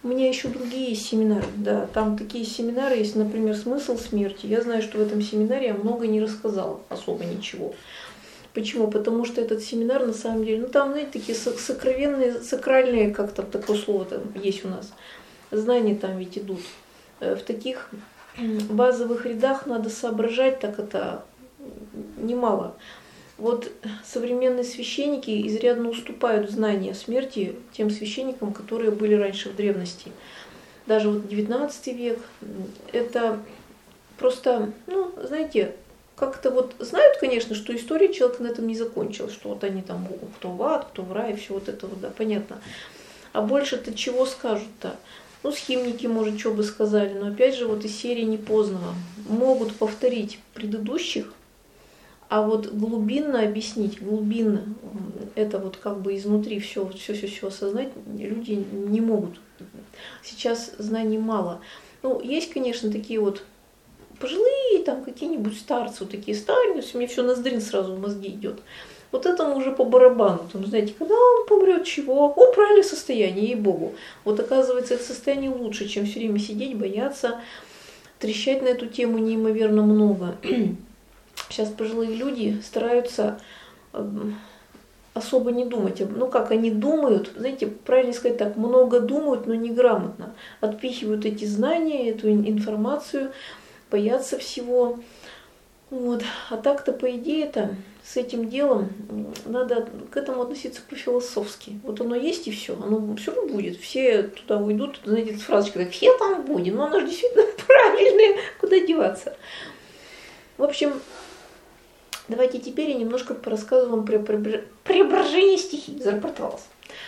У меня еще другие есть семинары, да, там такие семинары есть, например, «Смысл смерти». Я знаю, что в этом семинаре я много не рассказала, особо ничего. Почему? Потому что этот семинар на самом деле, ну там, знаете, такие сокровенные, сакральные, как там такое слово там есть у нас, знания там ведь идут. В таких базовых рядах надо соображать, так это немало. Вот современные священники изрядно уступают в знании о смерти тем священникам, которые были раньше в древности. Даже вот XIX век, это просто, ну, знаете, как-то вот знают, конечно, что история человека на этом не закончилась, что вот они там, кто в ад, кто в рай, все вот это вот, да, понятно. А больше-то чего скажут-то? Ну, схимники, может, что бы сказали, но опять же, вот из серии Непознанного могут повторить предыдущих, а вот глубинно объяснить, глубинно это вот как бы изнутри все осознать люди не могут. Сейчас знаний мало. Ну, есть, конечно, такие вот пожилые там какие-нибудь старцы, вот такие старые, мне все ноздрин сразу в мозги идет. Вот этому уже по барабану. Там, знаете, когда он помрет, чего? О, правильное состояние, ей-богу. Вот оказывается, это состояние лучше, чем все время сидеть, бояться, трещать на эту тему неимоверно много. Сейчас пожилые люди стараются особо не думать. Ну, как они думают, знаете, правильно сказать так, много думают, но неграмотно. Отпихивают эти знания, эту информацию, боятся всего. Вот. А так-то, по идее-то, с этим делом надо к этому относиться по-философски. Вот оно есть и все, оно все равно будет. Все туда уйдут, знаете, фразочка, как все там будет, но оно же действительно правильное, куда деваться. В общем, давайте теперь я немножко порассказываю вам про преображение стихий. Зарапортовалась.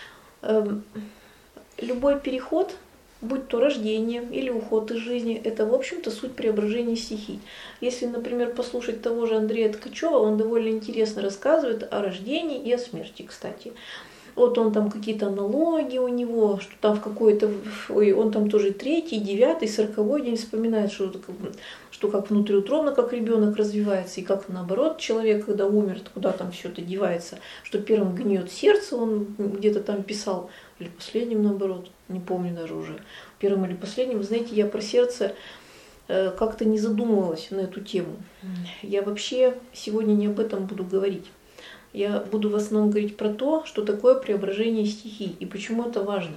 Любой переход, будь то рождение или уход из жизни, это, в общем-то, суть преображения стихий. Если, например, послушать того же Андрея Ткачева, он довольно интересно рассказывает о рождении и о смерти, кстати. Вот он там какие-то аналогии у него, что там в какой-то, он там тоже 3-й, 9-й, 40-й день вспоминает, что как внутриутробно, как ребенок развивается, и как наоборот человек, когда умер, куда там все это девается, что первым гниет сердце, он где-то там писал, или последним наоборот, не помню даже уже, первым или последним. Вы знаете, я про сердце как-то не задумывалась на эту тему. Я вообще сегодня не об этом буду говорить. Я буду в основном говорить про то, что такое преображение стихий и почему это важно.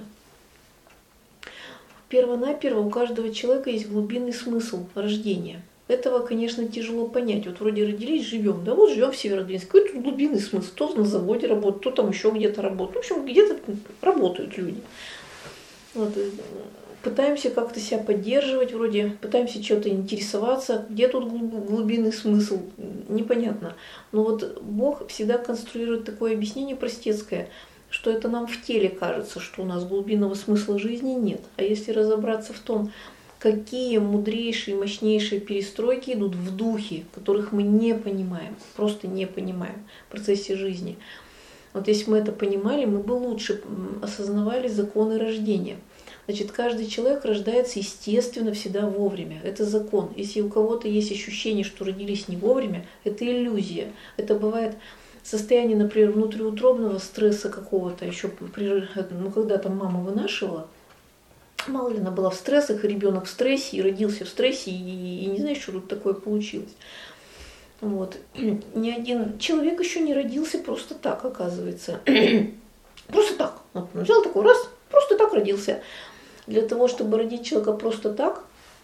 Первонаперво у каждого человека есть глубинный смысл рождения. Этого, конечно, тяжело понять. Вот вроде родились, живем, да вот живем в Северодвинске. Какой тут глубинный смысл? Кто на заводе работает, кто там еще где-то работает. В общем, где-то работают люди. Вот. Пытаемся как-то себя поддерживать, вроде пытаемся что-то интересоваться, где тут глубинный смысл, непонятно. Но вот Бог всегда конструирует такое объяснение простецкое, что это нам в теле кажется, что у нас глубинного смысла жизни нет. А если разобраться в том, какие мудрейшие, мощнейшие перестройки идут в духе, которых мы не понимаем, просто не понимаем в процессе жизни. Вот если мы это понимали, мы бы лучше осознавали законы рождения. Значит, каждый человек рождается, естественно, всегда вовремя. Это закон. Если у кого-то есть ощущение, что родились не вовремя, это иллюзия. Это бывает состояние, например, внутриутробного стресса какого-то, еще когда там мама вынашивала. Мало ли, она была в стрессах, и ребенок в стрессе, и родился в стрессе, и не знаю, что тут такое получилось. Вот. Ни один человек еще не родился просто так, оказывается. Просто так. Вот он взял такой раз, просто так родился. Для того, чтобы родить человека просто так,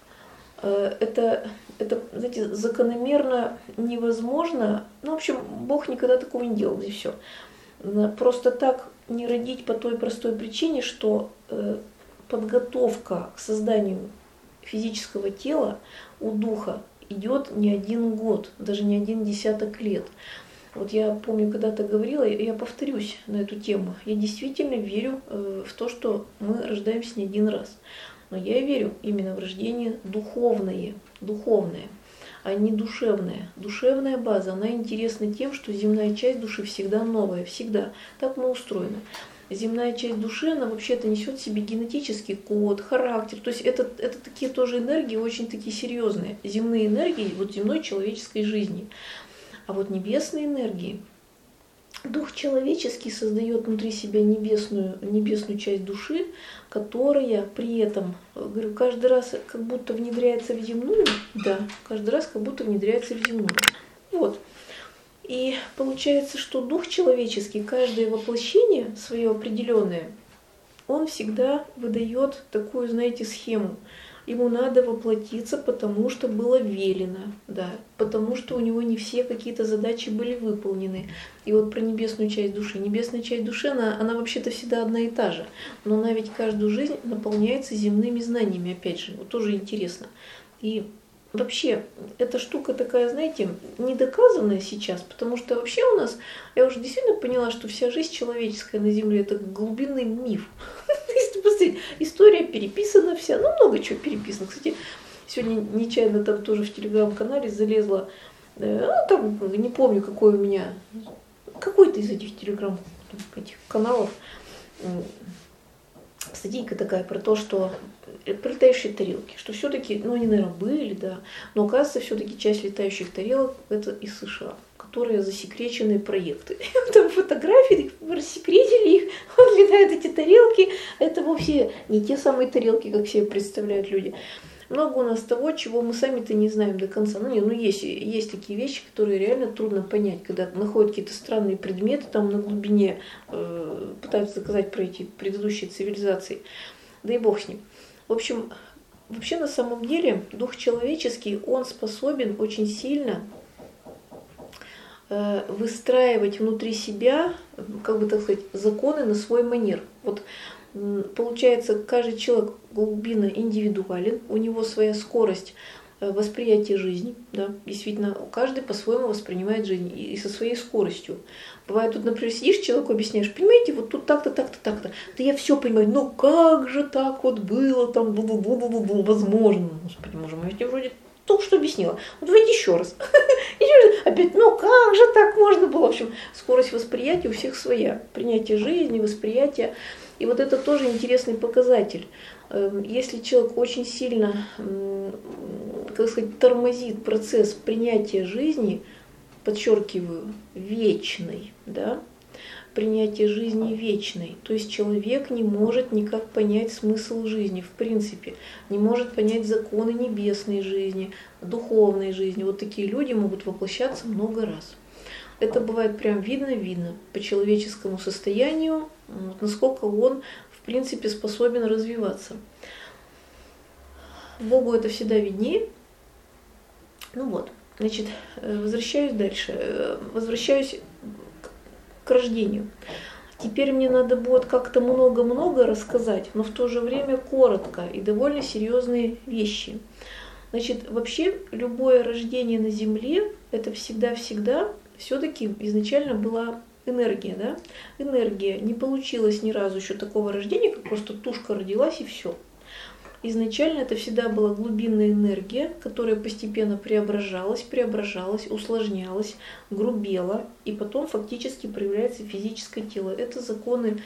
это, знаете, закономерно невозможно. Ну, в общем, Бог никогда такого не делал, и все. Просто так не родить по той простой причине, что подготовка к созданию физического тела у духа идет не 1 год, даже не 1 десяток лет. Вот я помню, когда-то говорила, я повторюсь на эту тему. Я действительно верю в то, что мы рождаемся не 1 раз. Но я верю именно в рождение духовное, а не душевное. Душевная база, она интересна тем, что земная часть души всегда новая, всегда. Так мы устроены. Земная часть души, она вообще-то несет в себе генетический код, характер. То есть это такие тоже энергии, очень такие серьезные. Земные энергии вот земной человеческой жизни. А вот небесные энергии, Дух человеческий создает внутри себя небесную часть души, которая при этом, говорю, каждый раз как будто внедряется в земную, да, каждый раз как будто внедряется в земную. Вот. И получается, что дух человеческий, каждое воплощение свое определенное, он всегда выдает такую, знаете, схему. Ему надо воплотиться, потому что было велено, да, потому что у него не все какие-то задачи были выполнены. И вот про небесную часть души. Небесная часть души, она вообще-то всегда одна и та же, но она ведь каждую жизнь наполняется земными знаниями, опять же, вот тоже интересно. И вообще, эта штука такая, знаете, недоказанная сейчас, потому что вообще у нас, я уже действительно поняла, что вся жизнь человеческая на Земле — это глубинный миф. Если посмотреть, история переписана вся, ну много чего переписано. Кстати, сегодня нечаянно там тоже в телеграм-канале залезла, там не помню, какой у меня, какой-то из этих телеграм-каналов, статейка такая про то, что про летающие тарелки, что все-таки, ну они, наверное, были, да, но оказывается, все-таки часть летающих тарелок это из США, которые засекреченные проекты. Там фотографии, рассекретили их, вот летают эти тарелки, это вовсе не те самые тарелки, как себе представляют люди. Много у нас того, чего мы сами-то не знаем до конца. Есть такие вещи, которые реально трудно понять, когда находят какие-то странные предметы там на глубине, пытаются доказать про эти предыдущие цивилизации. Да и бог с ним. В общем, вообще на самом деле дух человеческий, он способен очень сильно выстраивать внутри себя, как бы так сказать, законы на свой манер. Вот получается, каждый человек глубинно индивидуален, у него своя скорость восприятия жизни, да, действительно, каждый по-своему воспринимает жизнь и со своей скоростью. Бывает, тут, например, сидишь, человеку объясняешь, понимаете, вот тут так-то, так-то, так-то. Да я все понимаю, но как же так вот было, там, возможно. Господи, боже мой, я тебе вроде только что объяснила. Вот давайте еще раз. Опять, ну как же так можно было? В общем, скорость восприятия у всех своя. Принятие жизни, восприятие. И вот это тоже интересный показатель. Если человек очень сильно, как сказать, тормозит процесс принятия жизни, подчеркиваю, вечной, да, принятие жизни вечной, то есть человек не может никак понять смысл жизни, в принципе, не может понять законы небесной жизни, духовной жизни. Вот такие люди могут воплощаться много раз. Это бывает прям видно по человеческому состоянию, насколько он, в принципе, способен развиваться. Богу это всегда виднее. Ну вот, значит, возвращаюсь дальше. Возвращаюсь к рождению. Теперь мне надо будет как-то много-много рассказать, но в то же время коротко и довольно серьезные вещи. Значит, вообще любое рождение на Земле — это всегда все-таки изначально была энергия, да? Энергия. Не получилось ни разу еще такого рождения, как просто тушка родилась и все. Изначально это всегда была глубинная энергия, которая постепенно преображалась, усложнялась, грубела, и потом фактически проявляется физическое тело. Это законы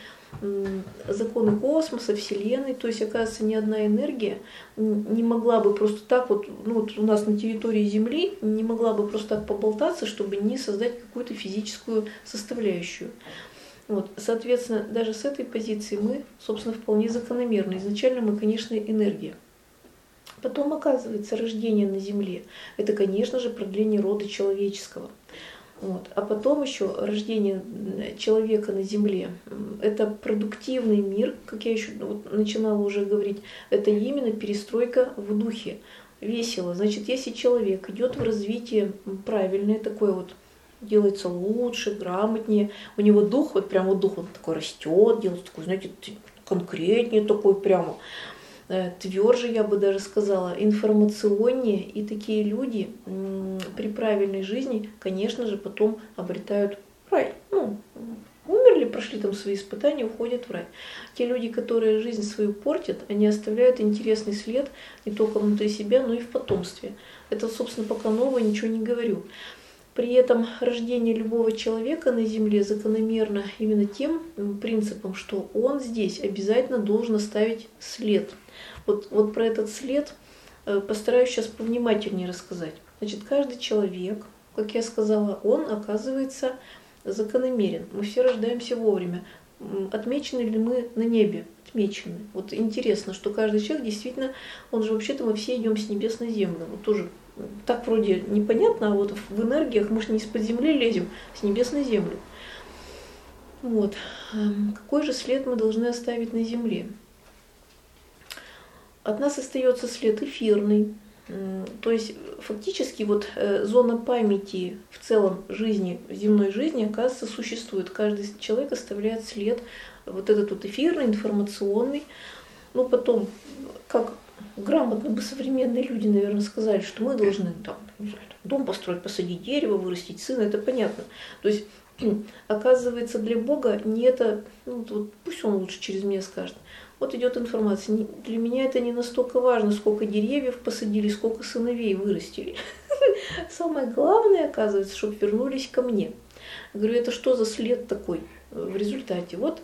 космоса, Вселенной. То есть, оказывается, ни одна энергия не могла бы просто так вот у нас на территории Земли не могла бы просто так поболтаться, чтобы не создать какую-то физическую составляющую. Вот, соответственно, даже с этой позиции мы, собственно, вполне закономерны. Изначально мы, конечно, энергия. Потом, оказывается, рождение на Земле — это, конечно же, продление рода человеческого. Вот. А потом еще рождение человека на Земле — это продуктивный мир, как я еще начинала уже говорить, это именно перестройка в духе. Весело. Значит, если человек идет в развитие правильное, такое вот, делается лучше, грамотнее, у него дух, вот прям вот дух он такой растет, делается такой, знаете, конкретнее такой прямо, тверже, я бы даже сказала, информационнее, и такие люди при правильной жизни, конечно же, потом обретают рай. Умерли, прошли там свои испытания, уходят в рай. Те люди, которые жизнь свою портят, они оставляют интересный след не только внутри себя, но и в потомстве. Это, собственно, пока нового ничего не говорю. При этом рождение любого человека на Земле закономерно именно тем принципом, что он здесь обязательно должен оставить след. Вот про этот след постараюсь сейчас повнимательнее рассказать. Значит, каждый человек, как я сказала, он оказывается закономерен. Мы все рождаемся вовремя. Отмечены ли мы на небе? Отмечены. Вот интересно, что каждый человек действительно, он же вообще-то мы все идем с небес на землю. Вот тоже так вроде непонятно, а вот в энергиях мы же не из-под земли лезем, с небес на землю. Вот. Какой же след мы должны оставить на земле? От нас остается след эфирный. То есть фактически вот зона памяти в целом жизни, земной жизни, оказывается, существует. Каждый человек оставляет след, вот этот вот эфирный, информационный. Ну потом, как грамотно бы современные люди, наверное, сказали, что мы должны там, не знаю, дом построить, посадить дерево, вырастить сына, это понятно. То есть оказывается, для Бога не это, ну, вот пусть он лучше через меня скажет. Вот идет информация. Для меня это не настолько важно, сколько деревьев посадили, сколько сыновей вырастили. Самое главное, оказывается, чтобы вернулись ко мне. Я говорю, это что за след такой в результате? Вот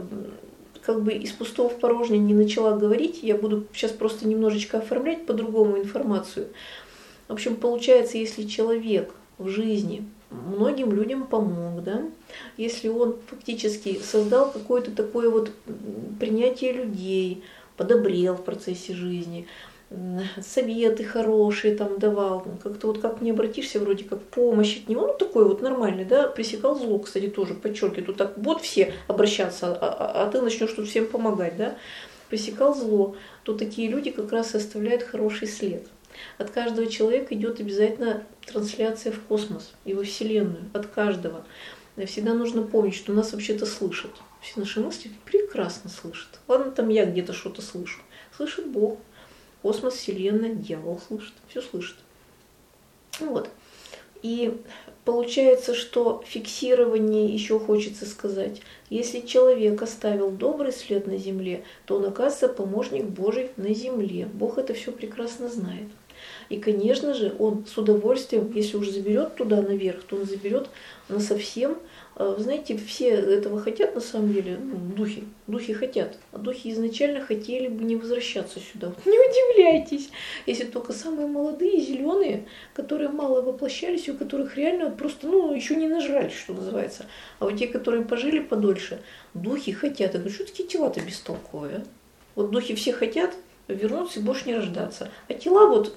как бы из пустого в порожнее не начала говорить, я буду сейчас просто немножечко оформлять по-другому информацию. В общем, получается, если человек в жизни многим людям помог, да, если он фактически создал какое-то такое вот принятие людей, подобрел в процессе жизни, советы хорошие там давал, как-то вот как не обратишься, вроде как помощь от него, ну такой вот нормальный, да, пресекал зло, кстати, тоже, подчеркиваю, тут так вот все обращаться, а ты начнешь тут всем помогать, да, пресекал зло, то такие люди как раз и оставляют хороший след. От каждого человека идет обязательно трансляция в космос и во Вселенную, от каждого. И всегда нужно помнить, что нас вообще-то слышат. Все наши мысли прекрасно слышат. Ладно, там я где-то что-то слышу. Слышит Бог, космос, Вселенная, дьявол слышит, все слышит. Вот. И получается, что фиксирование, еще хочется сказать, если человек оставил добрый след на земле, то он, оказывается, помощник Божий на земле. Бог это все прекрасно знает. И, конечно же, он с удовольствием, если уж заберет туда наверх, то он заберет насовсем. Вы знаете, все этого хотят на самом деле, ну, духи. Духи хотят. А духи изначально хотели бы не возвращаться сюда. Вот не удивляйтесь, если только самые молодые, зеленые, которые мало воплощались, у которых реально просто, ну, еще не нажрались, что называется. А вот те, которые пожили подольше, духи хотят. Я говорю, что такие тела-то бестолковые? А? Вот духи все хотят вернуться и больше не рождаться. А тела вот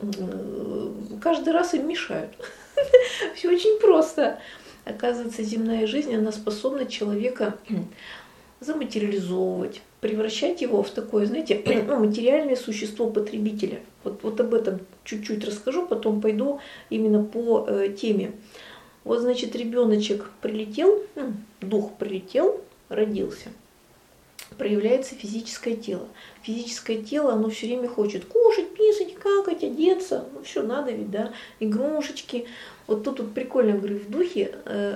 каждый раз им мешают. Все очень просто. Оказывается, земная жизнь, она способна человека заматериализовывать, превращать его в такое, знаете, материальное существо потребителя. Вот об этом чуть-чуть расскажу, потом пойду именно по теме. Вот, значит, ребеночек прилетел, дух прилетел, родился. Проявляется физическое тело. Физическое тело, оно все время хочет кушать, писать, какать, одеться. Ну, все надо ведь, да, игрушечки. Вот тут вот прикольно, говорю, в духе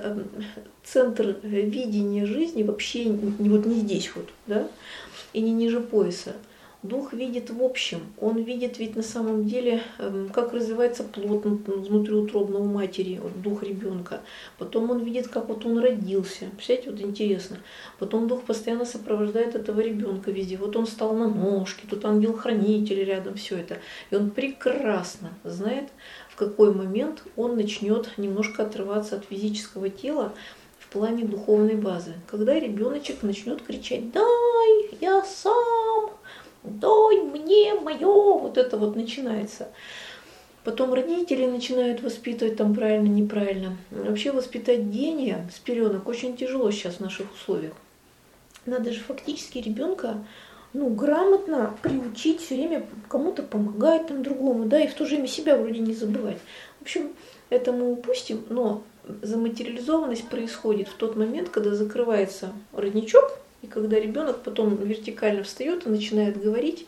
центр видения жизни вообще вот не здесь вот, да, и не ниже пояса. Дух видит в общем, он видит ведь на самом деле, как развивается плод внутриутробно у матери, вот дух ребенка. Потом он видит, как вот он родился. Представляете, вот интересно. Потом дух постоянно сопровождает этого ребенка везде. Вот он встал на ножки, тут ангел-хранитель рядом, все это. И он прекрасно знает, в какой момент он начнет немножко отрываться от физического тела в плане духовной базы. Когда ребеночек начнет кричать: «Дай, я сам! Дай мне мое!» Вот это вот начинается. Потом родители начинают воспитывать там правильно, неправильно. Вообще воспитать гения с пеленок очень тяжело сейчас в наших условиях. Надо же фактически ребенка грамотно приучить все время кому-то помогать там другому, да, и в то же время себя вроде не забывать. В общем, это мы упустим, но заматериализованность происходит в тот момент, когда закрывается родничок, и когда ребенок потом вертикально встает и начинает говорить,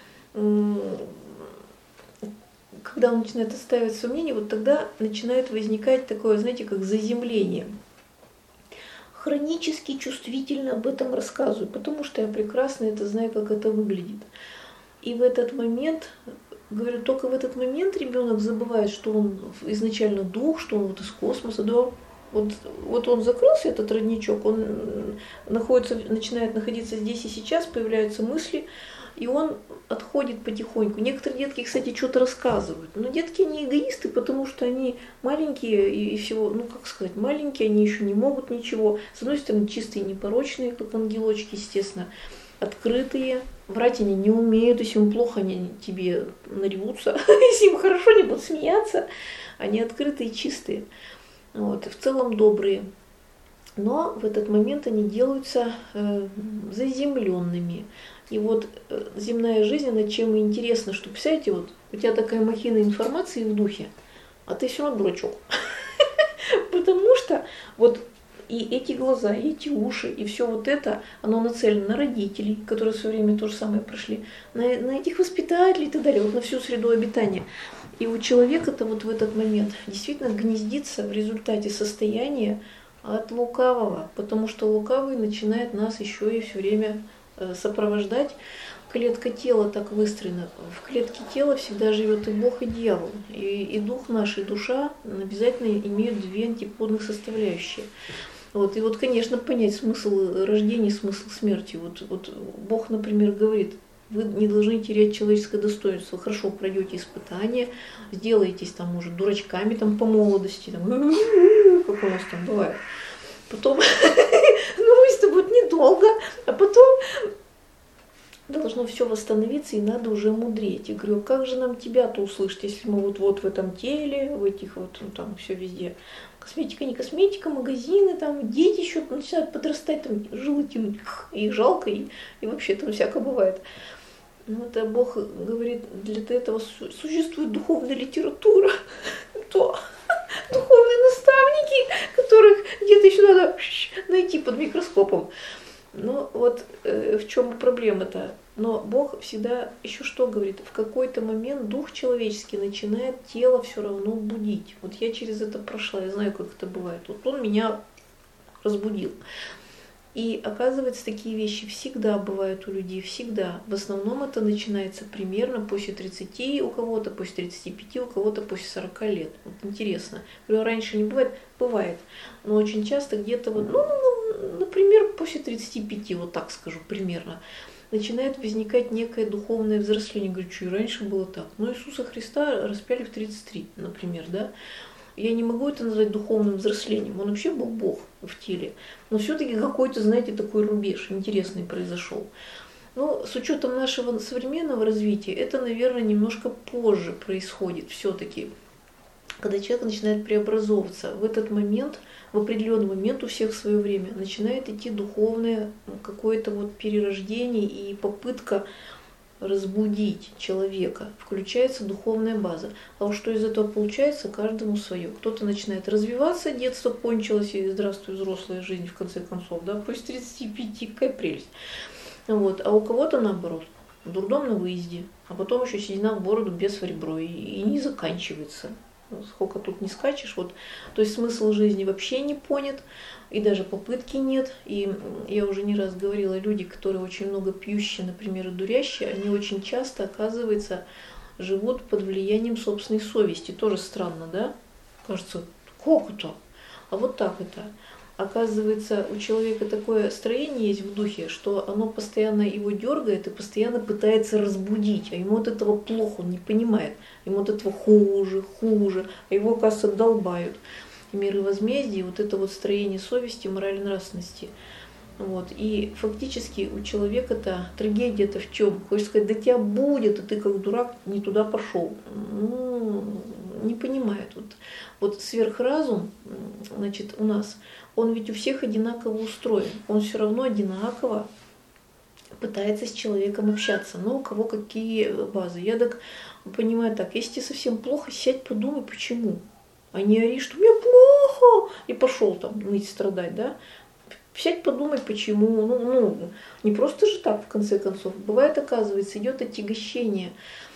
когда он начинает отстаивать свое мнение, вот тогда начинает возникать такое, знаете, как заземление. Хронически чувствительно об этом рассказываю, потому что я прекрасно это знаю, как это выглядит. И в этот момент, говорю, только в этот момент ребенок забывает, что он изначально дух, что он вот из космоса, да. Вот он закрылся, этот родничок, он начинает находиться здесь и сейчас, появляются мысли, и он отходит потихоньку. Некоторые детки, кстати, что-то рассказывают. Но детки не эгоисты, потому что они маленькие и всего, ну как сказать, маленькие, они еще не могут ничего. С одной стороны, чистые и непорочные, как ангелочки, естественно, открытые. Врать они не умеют, если им плохо, они тебе наревутся. Если им хорошо, они будут смеяться. Они открытые и чистые. Вот, и в целом добрые. Но в этот момент они делаются заземленными. И вот земная жизнь, она чем и интересна, что, представляете, вот у тебя такая махина информации в духе, а ты все равно дурачок. Потому что вот и эти глаза, и эти уши, и все вот это, оно нацелено на родителей, которые в свое время то же самое прошли, на этих воспитателей и так далее, вот на всю среду обитания. И у человека-то вот в этот момент действительно гнездится в результате состояние от лукавого, потому что лукавый начинает нас еще и все время сопровождать. Клетка тела так выстроена. В клетке тела всегда живет и Бог, и дьявол. И дух наш, и душа обязательно имеют две антиподных составляющие. Вот. И вот, конечно, понять смысл рождения, смысл смерти. Вот Бог, например, говорит, вы не должны терять человеческое достоинство. Вы хорошо пройдете испытания, сделаетесь там, может, дурачками там, по молодости, там, как у нас там бывает. Потом, ну, это будет недолго, а потом должно все восстановиться, и надо уже мудреть. Я говорю, как же нам тебя-то услышать, если мы вот в этом теле, в этих вот, ну, там все везде. Косметика, не косметика, магазины, там дети еще начинают подрастать, там жилы тянуть, их жалко, и вообще там всякое бывает. Ну, это Бог говорит, для этого существует духовная литература, то духовные наставники, которых где-то еще надо найти под микроскопом. Ну вот в чем проблема-то? Но Бог всегда еще что говорит? В какой-то момент дух человеческий начинает тело все равно будить. Вот я через это прошла, я знаю, как это бывает. Вот он меня разбудил. И оказывается, такие вещи всегда бывают у людей, всегда. В основном это начинается примерно после 30 у кого-то, после 35 у кого-то, после 40 лет. Вот интересно. Говорю, раньше не бывает? Бывает. Но очень часто где-то вот, например, после 35, вот так скажу примерно, начинает возникать некое духовное взросление. Говорю, что и раньше было так. Но Иисуса Христа распяли в 33, например, да. Я не могу это назвать духовным взрослением. Он вообще был Бог в теле. Но все-таки какой-то, знаете, такой рубеж интересный произошел. Но с учетом нашего современного развития, это, наверное, немножко позже происходит все-таки. Когда человек начинает преобразовываться, в этот момент, в определенный момент у всех в свое время начинает идти духовное какое-то вот перерождение и попытка разбудить человека, включается духовная база. А уж что из этого получается, каждому свое. Кто-то начинает развиваться, детство кончилось, и здравствуй, взрослая жизнь, в конце концов, да, после 35, какая прелесть. Вот. А у кого-то наоборот, дурдом на выезде, а потом еще седина в бороду, без в ребро, и не заканчивается. Сколько тут не скачешь, вот, то есть смысл жизни вообще не понят, и даже попытки нет. И я уже не раз говорила, люди, которые очень много пьющие, например, и дурящие, они очень часто, оказывается, живут под влиянием собственной совести. Тоже странно, да? Кажется, как это? А вот так это. Оказывается, у человека такое строение есть в духе, что оно постоянно его дергает и постоянно пытается разбудить. А ему от этого плохо, он не понимает. Ему от этого хуже, а его, оказывается, долбают. И миры возмездия, вот это вот строение совести, морали, нравственности. Вот. И фактически у человека-то трагедия-то в чем? Хочешь сказать, да тебя будет, а ты как дурак не туда пошел. Ну, не понимает. Вот сверхразум, значит, у нас, он ведь у всех одинаково устроен. Он все равно одинаково пытается с человеком общаться. Но у кого какие базы. Я так понимаю так, если тебе совсем плохо, сядь, подумай, почему. А не ори, что мне плохо, и пошел там ныть, страдать, да. Сядь, подумай, почему. Ну, не просто же так, в конце концов. Бывает, оказывается, идет отягощение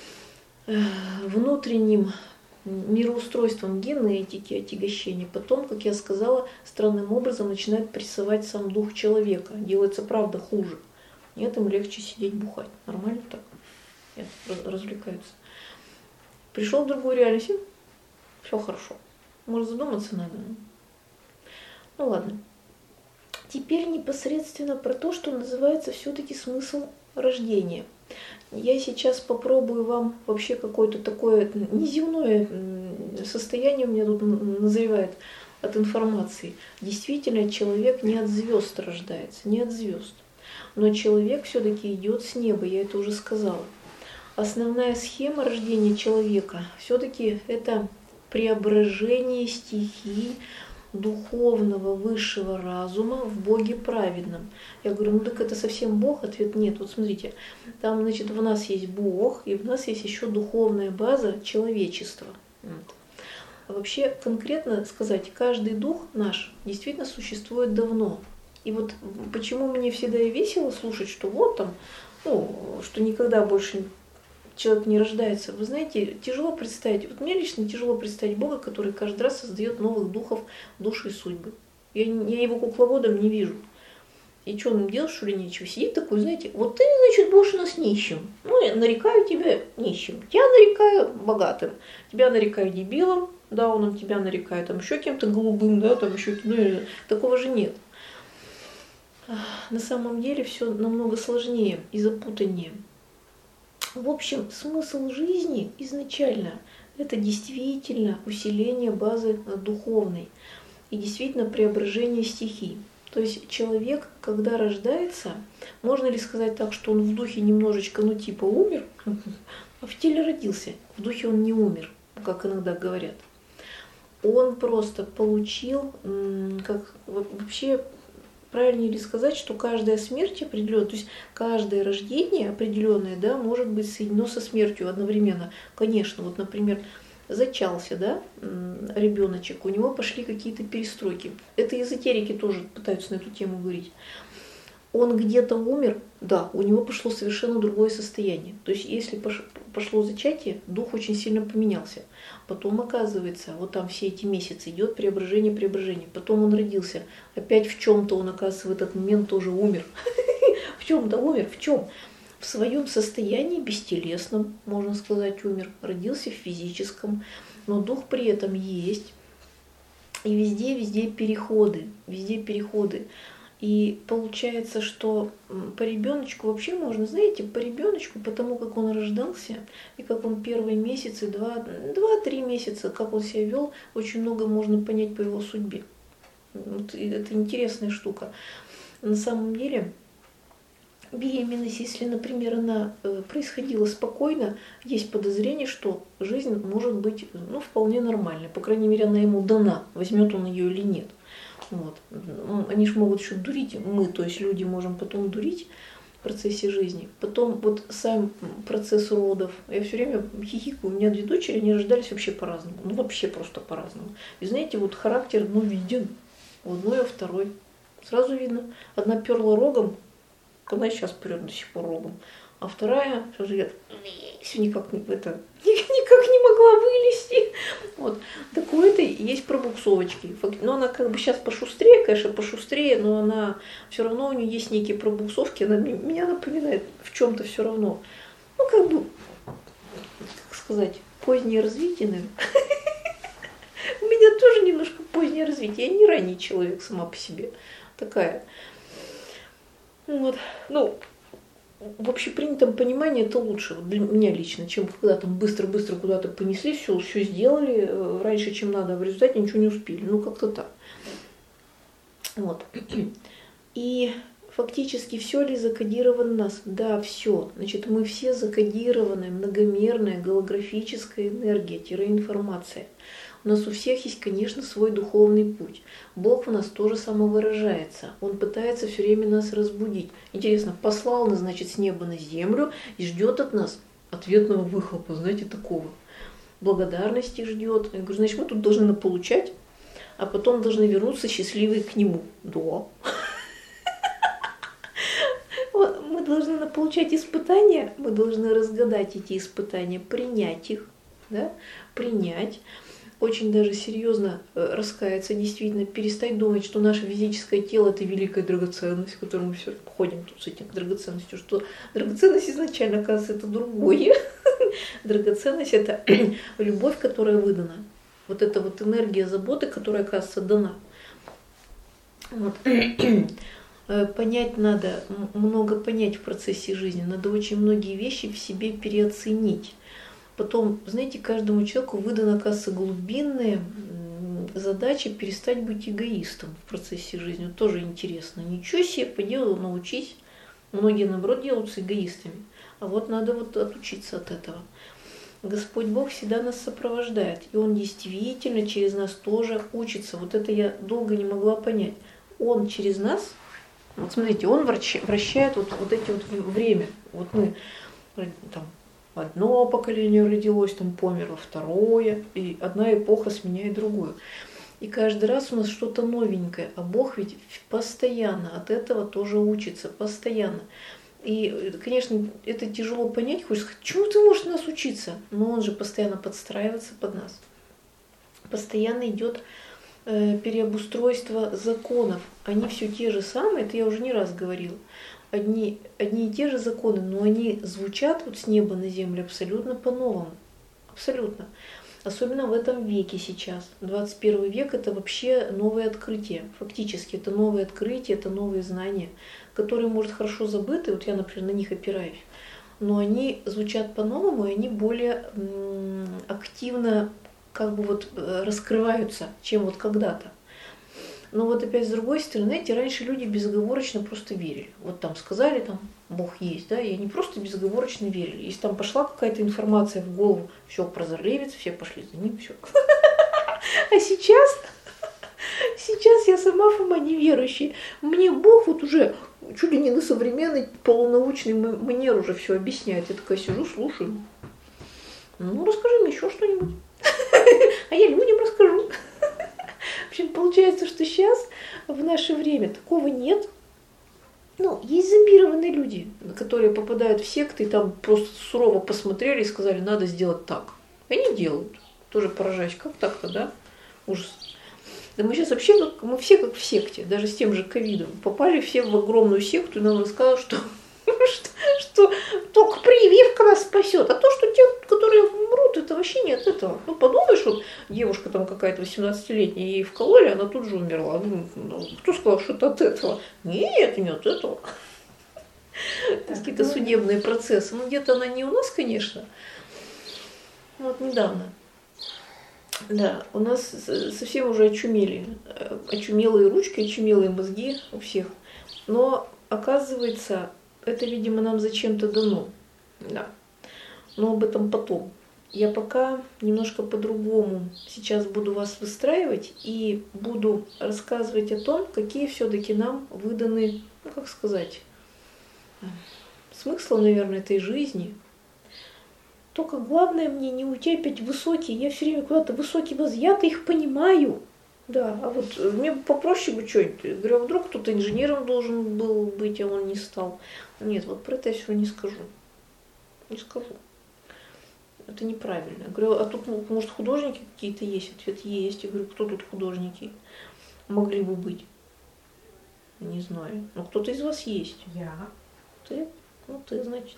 внутренним мироустройством генетики, отягощение. Потом, как я сказала, странным образом начинает прессовать сам дух человека. Делается, правда, хуже. Нет, им легче сидеть бухать. Нормально так? Нет, развлекаются. Пришел в другую реальность, все хорошо. Может, задуматься надо. Ну ладно. Теперь непосредственно про то, что называется все-таки смысл рождения. Я сейчас попробую вам вообще какое-то такое неземное состояние у меня тут назревает от информации. Действительно, человек не от звезд рождается, не от звезд. Но человек все-таки идет с неба, я это уже сказала. Основная схема рождения человека все-таки это преображение стихий духовного высшего разума в Боге праведном. Я говорю, ну так это совсем Бог? Ответ нет. Вот смотрите, там, значит, в нас есть Бог, и в нас есть еще духовная база человечества. Вот. А вообще конкретно сказать, каждый дух наш действительно существует давно. И вот почему мне всегда и весело слушать, что вот там, ну, что никогда больше человек не рождается. Вы знаете, тяжело представить, вот мне лично тяжело представить Бога, который каждый раз создает новых духов, души и судьбы. Я его кукловодом не вижу. И что он делать, что ли, нечего? Сидит такой, знаете, вот ты, значит, будешь у нас нищим. Ну, я нарекаю тебя нищим. Тебя нарекаю богатым. Тебя нарекаю дебилом. Да, он тебя нарекает там еще кем-то голубым, да, там еще, ну, такого же нет. На самом деле все намного сложнее и запутаннее. В общем, смысл жизни изначально это действительно усиление базы духовной и действительно преображение стихий. То есть человек, когда рождается, можно ли сказать так, что он в духе немножечко, ну типа умер, а в теле родился. В духе он не умер, как иногда говорят. Он просто получил, как вообще правильнее ли сказать, что каждая смерть определенная, то есть каждое рождение определенное, да, может быть соединено со смертью одновременно. Конечно, вот, например, зачался, да, ребеночек, у него пошли какие-то перестройки. Это эзотерики тоже пытаются на эту тему говорить. Он где-то умер, да, у него пошло совершенно другое состояние. То есть если пошло зачатие, дух очень сильно поменялся. Потом, оказывается, вот там все эти месяцы идет преображение. Потом он родился. Опять в чем-то он, оказывается, в этот момент тоже умер. В чем-то умер. В чем? В своем состоянии бестелесном, можно сказать, умер. Родился в физическом, но дух при этом есть. И везде переходы. Везде переходы. И получается, что по ребеночку вообще можно, знаете, по ребеночку, потому как он рождался, и как он первые месяцы, 2-3 месяца, как он себя вел, очень много можно понять по его судьбе. Вот, это интересная штука. На самом деле, беременность, если, например, она происходила спокойно, есть подозрение, что жизнь может быть, ну, вполне нормальной. По крайней мере, она ему дана, возьмет он ее или нет. Вот. Они же могут еще дурить, мы, то есть люди, можем потом дурить в процессе жизни. Потом вот сам процесс родов. Я все время хихикаю, у меня 2 дочери, они рождались вообще по-разному. Ну вообще просто по-разному. И знаете, вот характер, ну, виден у одной, а второй. Сразу видно. Одна перла рогом, она сейчас прет до сих пор рогом. А вторая все никак не могла вылезти. Вот. Так у этой есть пробуксовочки. Но она как бы сейчас пошустрее, конечно, но она все равно, у нее есть некие пробуксовки. Она меня напоминает в чем-то все равно. Ну, как бы, как сказать, позднее развитие, наверное. У меня тоже немножко позднее развитие. Я не ранний человек сама по себе. Такая. Вот. Ну, в общепринятом понимании это лучше для меня лично, чем когда там быстро-быстро куда-то понесли, все сделали раньше, чем надо, а в результате ничего не успели. Ну, как-то так. Вот. И фактически все ли закодировано в нас? Да, все. Значит, мы все закодированная, многомерная, голографическая энергия-информация. У нас у всех есть, конечно, свой духовный путь. Бог в нас тоже самовыражается. Он пытается все время нас разбудить. Интересно, послал нас, значит, с неба на землю и ждет от нас ответного выхлопа, знаете, такого. Благодарности ждет. Я говорю, значит, мы тут должны получать, а потом должны вернуться счастливые к нему. Да. Мы должны получать испытания, мы должны разгадать эти испытания, принять их, да? Принять. Очень даже серьезно раскаяться, действительно, перестать думать, что наше физическое тело – это великая драгоценность, в которую мы все ходим тут с этим драгоценностью, что драгоценность изначально, оказывается, это другое. Драгоценность – это любовь, которая выдана. Вот эта вот энергия заботы, которая, оказывается, дана. Вот. Понять надо, много понять в процессе жизни, надо очень многие вещи в себе переоценить. Потом, знаете, каждому человеку выдана, оказывается, глубинная задача перестать быть эгоистом в процессе жизни. Вот тоже интересно. Ничего себе, по делу научись. Многие, наоборот, делаются эгоистами. А вот надо вот отучиться от этого. Господь Бог всегда нас сопровождает. И Он действительно через нас тоже учится. Вот это я долго не могла понять. Он через нас, вот смотрите, Он вращает вот эти вот время. Вот мы там одно поколение родилось, там померло второе, и одна эпоха сменяет другую. И каждый раз у нас что-то новенькое, а Бог ведь постоянно от этого тоже учится, постоянно. И, конечно, это тяжело понять, хочется сказать, чему ты можешь нас учиться? Но Он же постоянно подстраивается под нас. Постоянно идет переобустройство законов. Они все те же самые, это я уже не раз говорила. Одни и те же законы, но они звучат вот с неба на землю абсолютно по-новому. Абсолютно. Особенно в этом веке сейчас. 21 век – это вообще новое открытие. Фактически это новое открытие, это новые знания, которые, может, хорошо забыты, вот я, например, на них опираюсь, но они звучат по-новому, и они более активно как бы вот раскрываются, чем вот когда-то. Но вот опять с другой стороны, знаете, раньше люди безоговорочно просто верили. Вот там сказали, там Бог есть, да, и они просто безоговорочно верили. Если там пошла какая-то информация в голову, все прозорливец, все пошли за ним, все. А сейчас я сама, Фома, неверующая. Мне Бог вот уже чуть ли не на современный полунаучный манер уже все объясняет. Я такая сижу, слушаю. Ну, расскажи мне еще что-нибудь. А я людям расскажу. В общем, получается, что сейчас, в наше время, такого нет. Ну, есть зомбированные люди, которые попадают в секты и там просто сурово посмотрели и сказали, надо сделать так. И они делают. Тоже поражаюсь, как так-то, да? Ужас. Да мы сейчас вообще, мы все как в секте, даже с тем же ковидом. Попали все в огромную секту и нам рассказывают, что только прививка нас спасет. А то, что те, которые умрут, это вообще не от этого. Ну, подумаешь, вот девушка там какая-то 18-летняя, ей вкололи, она тут же умерла. Ну, кто сказал, что это от этого? Нет, не от этого. Какие-то судебные процессы. Ну, где-то она не у нас, конечно. Вот недавно. Да, у нас совсем уже очумели. Очумелые ручки, очумелые мозги у всех. Но, оказывается, это, видимо, нам зачем-то дано. Да. Но об этом потом. Я пока немножко по-другому сейчас буду вас выстраивать и буду рассказывать о том, какие все-таки нам выданы, ну, как сказать, смыслы, наверное, этой жизни. Только главное мне не уйти опять высокие. Я все время куда-то высокий воз. Я-то их понимаю. Да, а вот мне попроще бы что-нибудь. Я говорю, а вдруг кто-то инженером должен был быть, а он не стал. Нет, вот про это я все не скажу. Не скажу. Это неправильно. Я говорю, а тут, может, художники какие-то есть? Ответ есть. Я говорю, кто тут художники могли бы быть? Не знаю. Но кто-то из вас есть. Я. Ты? Ну, ты, значит.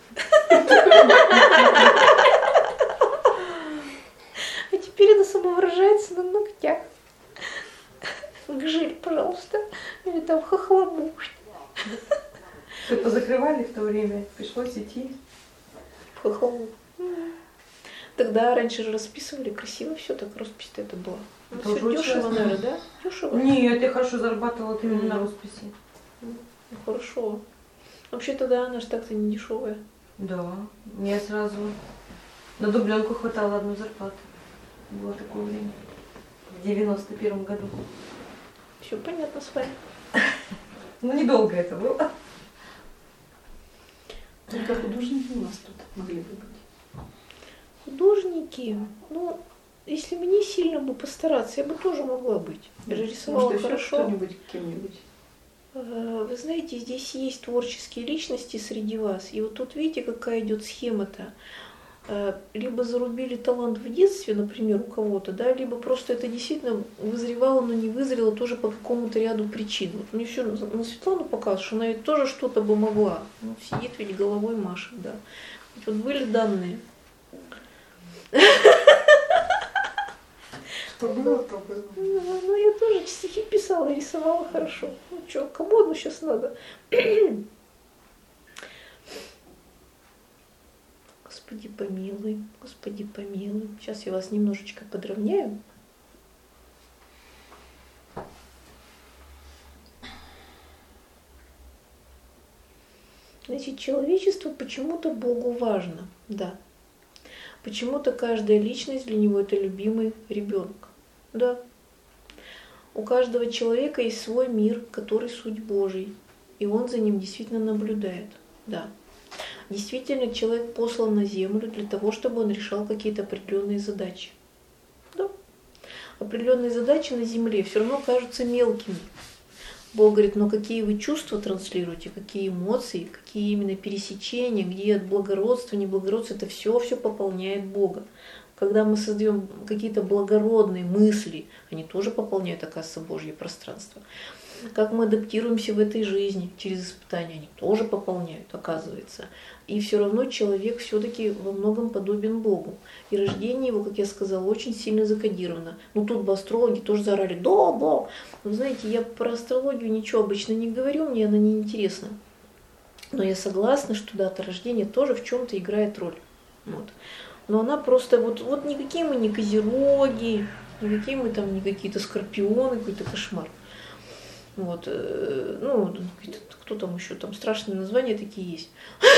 А теперь она самовыражается на ногтях. Гжель, пожалуйста. Или там хохлобуш. Вы позакрывали в то время? Пришлось идти. Хохлобуш. Тогда раньше же расписывали красиво, все так роспись-то это была. Ну, все дешево, наверное, да? Дешево. Нет, я хорошо зарабатывала вот именно на росписи. Ну, хорошо. Вообще-то да, она же так-то не дешевая. Да, мне сразу на дубленку хватало одной зарплаты. Было такое время. В 91 году. Все понятно с вами. Ну, недолго это было. Только художники у нас тут могли бы быть. Художники, ну, если мне сильно бы постараться, я бы тоже могла быть. Я же рисовала Может, хорошо. кто-нибудь кем-нибудь. Вы знаете, здесь есть творческие личности среди вас. И вот тут видите, какая идет схема-то. Либо зарубили талант в детстве, например, у кого-то, да, либо просто это действительно вызревало, но не вызрело тоже по какому-то ряду причин. Вот мне все на Светлану показывает, что она ведь тоже что-то бы могла. Ну, сидит ведь головой машет, да. Вот были данные. Что было, то было. Ну, я тоже стихи писала, рисовала хорошо. Ну что, кому оно сейчас надо? Господи помилуй, Господи помилуй. Сейчас я вас немножечко подровняю. Значит, человечество почему-то Богу важно, да. Почему-то каждая личность для него это любимый ребенок, да. У каждого человека есть свой мир, который суть Божий, и он за ним действительно наблюдает, да. Действительно, человек послан на землю для того, чтобы он решал какие-то определенные задачи. Да. Определенные задачи на земле все равно кажутся мелкими. Бог говорит, но какие вы чувства транслируете, какие эмоции, какие именно пересечения, где от благородства, неблагородства, это все пополняет Бога. Когда мы создаем какие-то благородные мысли, они тоже пополняют, оказывается, Божье пространство. Как мы адаптируемся в этой жизни через испытания, они тоже пополняют, оказывается. И все равно человек все-таки во многом подобен Богу. И рождение его, как я сказала, очень сильно закодировано. Ну тут бы астрологи тоже заорали: да, Бог. Вы знаете, я про астрологию ничего обычно не говорю, мне она не интересна. Но я согласна, что дата рождения тоже в чем-то играет роль. Вот. Но она просто, вот никакие мы не козероги, никакие мы там не какие-то скорпионы, какой-то кошмар. Вот, ну, кто там еще, там страшные названия такие есть.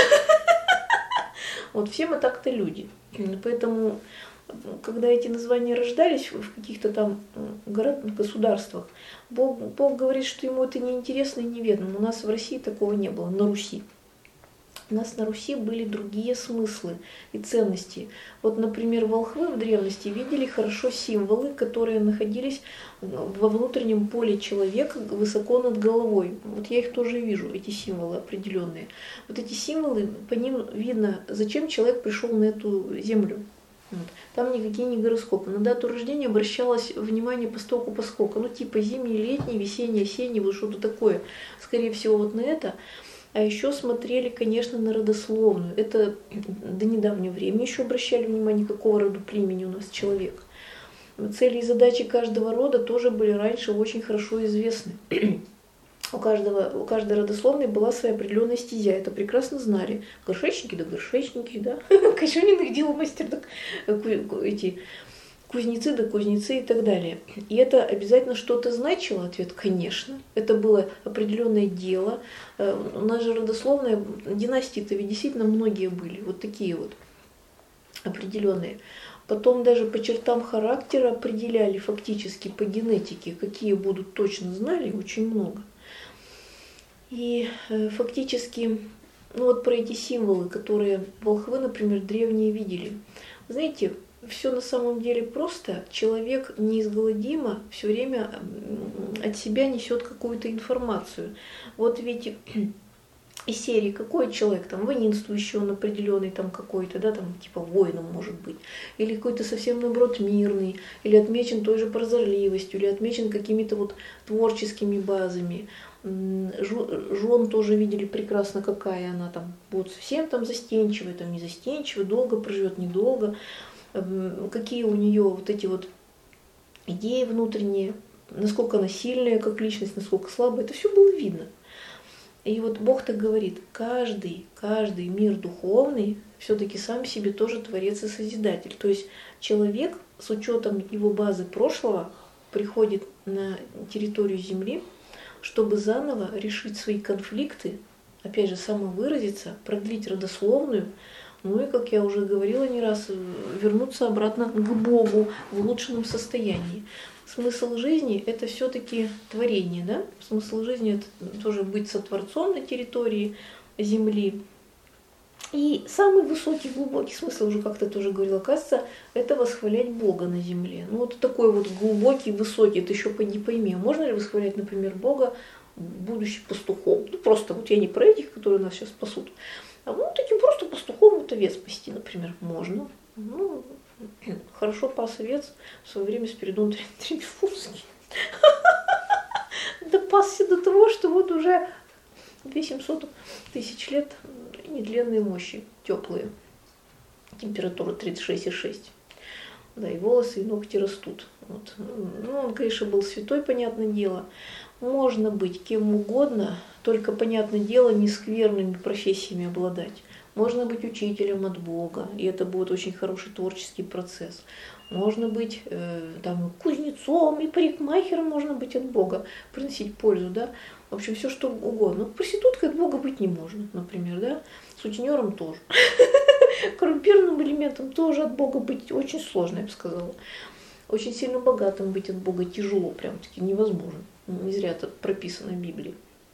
Вот все мы так-то люди. Поэтому, когда эти названия рождались в каких-то там государствах, Бог говорит, что ему это неинтересно и неведомо. У нас в России такого не было, на Руси. У нас на Руси были другие смыслы и ценности. Вот, например, волхвы в древности видели хорошо символы, которые находились во внутреннем поле человека высоко над головой. Вот я их тоже вижу, эти символы определенные. Вот эти символы, по ним видно, зачем человек пришел на эту землю. Вот. Там никакие не гороскопы. На дату рождения обращалось внимание поскольку, ну типа зимний, летний, весенний, осенний, вот что-то такое. Скорее всего, вот на это. А еще смотрели, конечно, на родословную. Это до недавнего времени еще обращали внимание, какого рода племени у нас человек. Цели и задачи каждого рода тоже были раньше очень хорошо известны. У каждой родословной была своя определенная стезя. Это прекрасно знали. Горшечники да горшечники, да. Кожевенных дел мастер, так эти кузнецы да кузнецы и так далее. И это обязательно что-то значило? Ответ: конечно. Это было определенное дело. У нас же родословная, династии-то ведь действительно многие были, вот такие вот определенные. Потом даже по чертам характера определяли фактически по генетике, какие будут, точно знали, очень много. И фактически, ну вот про эти символы, которые волхвы, например, древние видели. Знаете, все на самом деле просто. Человек неизгладимо все время от себя несет какую-то информацию. Вот ведь из серии какой человек, там, воинствующий он определенный, там какой-то, да, там, типа воином может быть, или какой-то совсем наоборот мирный, или отмечен той же прозорливостью, или отмечен какими-то вот творческими базами. Жен тоже видели прекрасно, какая она там, вот совсем там застенчивая, там не застенчивая, долго проживет, недолго. Какие у нее вот эти вот идеи внутренние, насколько она сильная как личность, насколько слабая, это все было видно. И вот Бог так говорит: каждый мир духовный все-таки сам себе тоже творец и созидатель. То есть человек с учетом его базы прошлого приходит на территорию Земли, чтобы заново решить свои конфликты, опять же самовыразиться, продлить родословную, ну и, как я уже говорила не раз, вернуться обратно к Богу в улучшенном состоянии. Смысл жизни – это все-таки творение, да? Смысл жизни – это тоже быть сотворцом на территории Земли. И самый высокий, глубокий смысл, уже как-то тоже говорила, кажется, это восхвалять Бога на земле. Ну вот такой вот глубокий, высокий, это еще поди пойми. Можно ли восхвалять, например, Бога, будучи пастухом? Ну просто вот я не про этих, которые нас сейчас спасут, а ну таким просто пастухом вот овец пасти, например, можно. Ну, хорошо пас овец в свое время Спиридон Триумфурский. Да пасся до того, что вот уже 800 тысяч лет нетленные мощи, теплые, температура 36,6. Да, и волосы, и ногти растут. Вот. Ну, он, конечно, был святой, понятное дело. Можно быть кем угодно, только, понятное дело, не скверными профессиями обладать. Можно быть учителем от Бога, и это будет очень хороший творческий процесс. Можно быть там, кузнецом и парикмахером, можно быть от Бога, приносить пользу, да. В общем, все что угодно. Но проституткой от Бога быть не можно, например, да. Сутенером тоже. Коррумпированным элементом тоже от Бога быть очень сложно, я бы сказала. Очень сильно богатым быть от Бога тяжело, прям-таки невозможно. Не зря это прописано в Библии.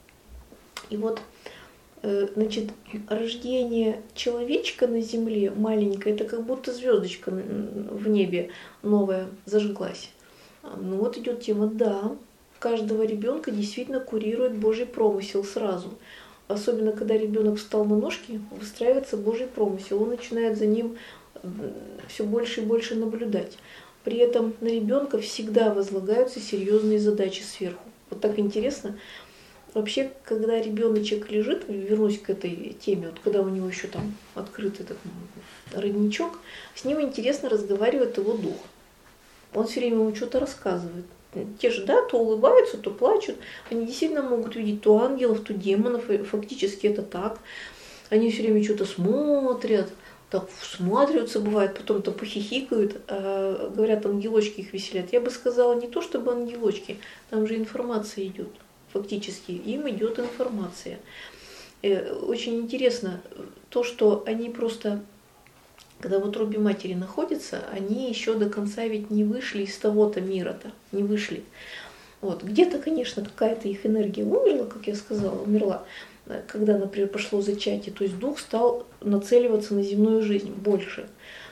И вот, значит, рождение человечка на земле маленькое, это как будто звездочка в небе новая зажглась. Ну вот идет тема, да, каждого ребенка действительно курирует Божий промысел сразу. Особенно, когда ребенок встал на ножки, выстраивается Божий промысел. Он начинает за ним все больше и больше наблюдать. При этом на ребенка всегда возлагаются серьезные задачи сверху. Вот так интересно. Вообще, когда ребеночек лежит, вернусь к этой теме, вот когда у него еще там открыт этот родничок, с ним интересно разговаривает его дух. Он все время ему что-то рассказывает. Те же, да, то улыбаются, то плачут. Они действительно могут видеть то ангелов, то демонов, и фактически это так. Они все время что-то смотрят, так всматриваются, бывает, потом-то похихикают, говорят, ангелочки их веселят. Я бы сказала, не то чтобы ангелочки, там же информация идет, фактически, им идет информация. Очень интересно то, что они просто, когда в утробе матери находятся, они еще до конца ведь не вышли из того-то мира-то, не вышли. Вот. Где-то, конечно, какая-то их энергия умерла, как я сказала, умерла, когда, например, пошло зачатие, то есть дух стал нацеливаться на земную жизнь больше.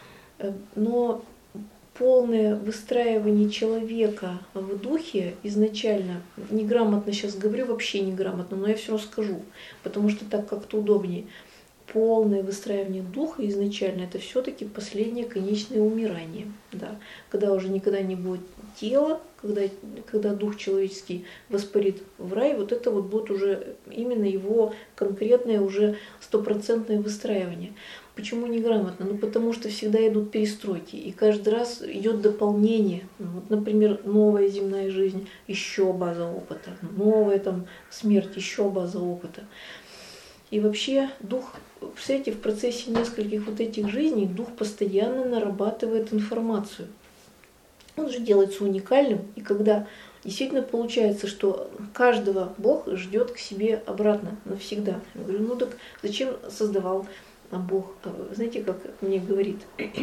Но полное выстраивание человека в духе изначально, неграмотно сейчас говорю, вообще неграмотно, но я все равно скажу, потому что так как-то удобнее. Полное выстраивание духа изначально это все-таки конечное умирание. Да. Когда уже никогда не будет тела, когда дух человеческий воспарит в рай, вот это вот будет уже именно его конкретное уже стопроцентное выстраивание. Почему неграмотно? Ну потому что всегда идут перестройки, и каждый раз идет дополнение. Вот, например, новая земная жизнь, еще база опыта, новая там смерть, еще база опыта. И вообще дух, представляете, в процессе нескольких вот этих жизней дух постоянно нарабатывает информацию. Он же делается уникальным, и когда действительно получается, что каждого Бог ждет к себе обратно навсегда. Я говорю, ну так зачем создавал Бог? Знаете, как мне говорит,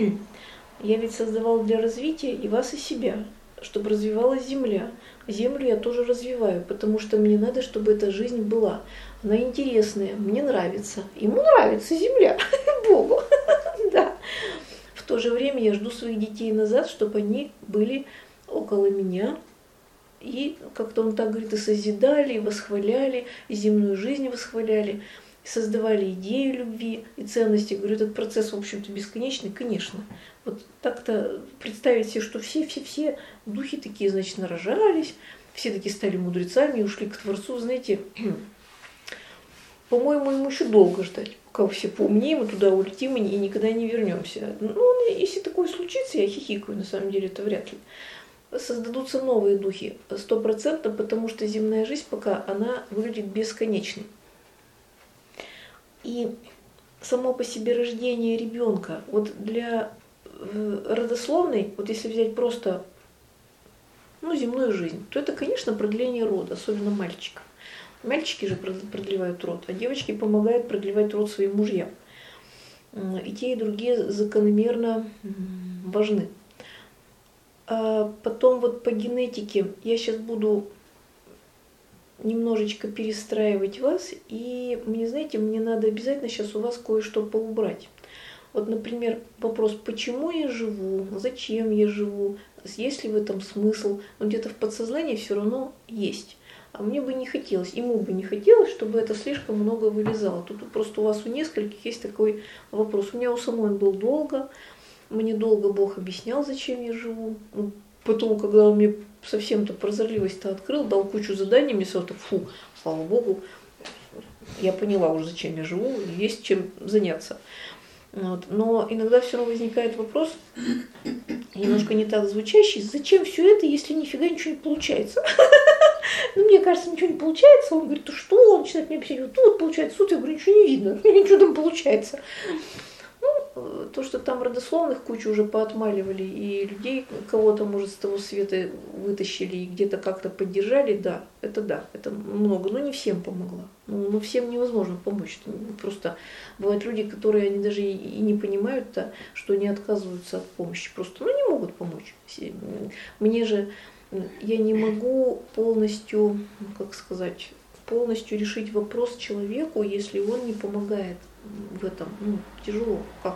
я ведь создавал для развития и вас, и себя, чтобы развивалась земля. Землю я тоже развиваю, потому что мне надо, чтобы эта жизнь была. Она интересная, мне нравится. Ему нравится земля, Богу. Да. В то же время я жду своих детей назад, чтобы они были около меня. И как-то он так говорит, и созидали, и восхваляли, и земную жизнь восхваляли, и создавали идею любви и ценности. Говорю, этот процесс, в общем-то, бесконечный, конечно. Вот так-то представить себе, что все духи такие, значит, нарожались, все такие стали мудрецами и ушли к Творцу, знаете, по-моему, ему еще долго ждать, пока все поумнеем, мы туда улетим и никогда не вернемся. Ну, если такое случится, я хихикаю, на самом деле это вряд ли. Создадутся новые духи, 100%, потому что земная жизнь пока, она выглядит бесконечной. И само по себе рождение ребенка, вот для родословной, вот если взять просто земную жизнь, то это, конечно, продление рода, особенно мальчиков. Мальчики же продлевают род, а девочки помогают продлевать род своим мужьям. И те, и другие закономерно важны. А потом вот по генетике я сейчас буду немножечко перестраивать вас, и мне надо обязательно сейчас у вас кое-что поубрать. Вот, например, вопрос, почему я живу, зачем я живу, есть ли в этом смысл, но где-то в подсознании все равно есть. А мне бы не хотелось, ему бы не хотелось, чтобы это слишком много вылезало. Тут просто у вас у нескольких есть такой вопрос. У меня у самой он был долго, мне долго Бог объяснял, зачем я живу. Потом, когда он мне совсем-то прозорливость-то открыл, дал кучу заданий, мне сразу слава Богу, я поняла уже, зачем я живу, есть чем заняться. Вот. Но иногда все равно возникает вопрос, немножко не так звучащий, зачем все это, если нифига ничего не получается? Ну, мне кажется, ничего не получается. Он говорит, что? Он начинает мне объяснять, вот получается, тут я говорю, ничего не видно, ничего там получается. Ну, то, что там родословных кучу уже поотмаливали, и людей кого-то, может, с того света вытащили и где-то как-то поддержали, да, это много, но не всем помогла. Ну, всем невозможно помочь. Просто бывают люди, которые они даже и не понимают-то, что они отказываются от помощи. Просто, не могут помочь. Мне же, я не могу полностью, полностью решить вопрос человеку, если он не помогает в этом. Тяжело. Как?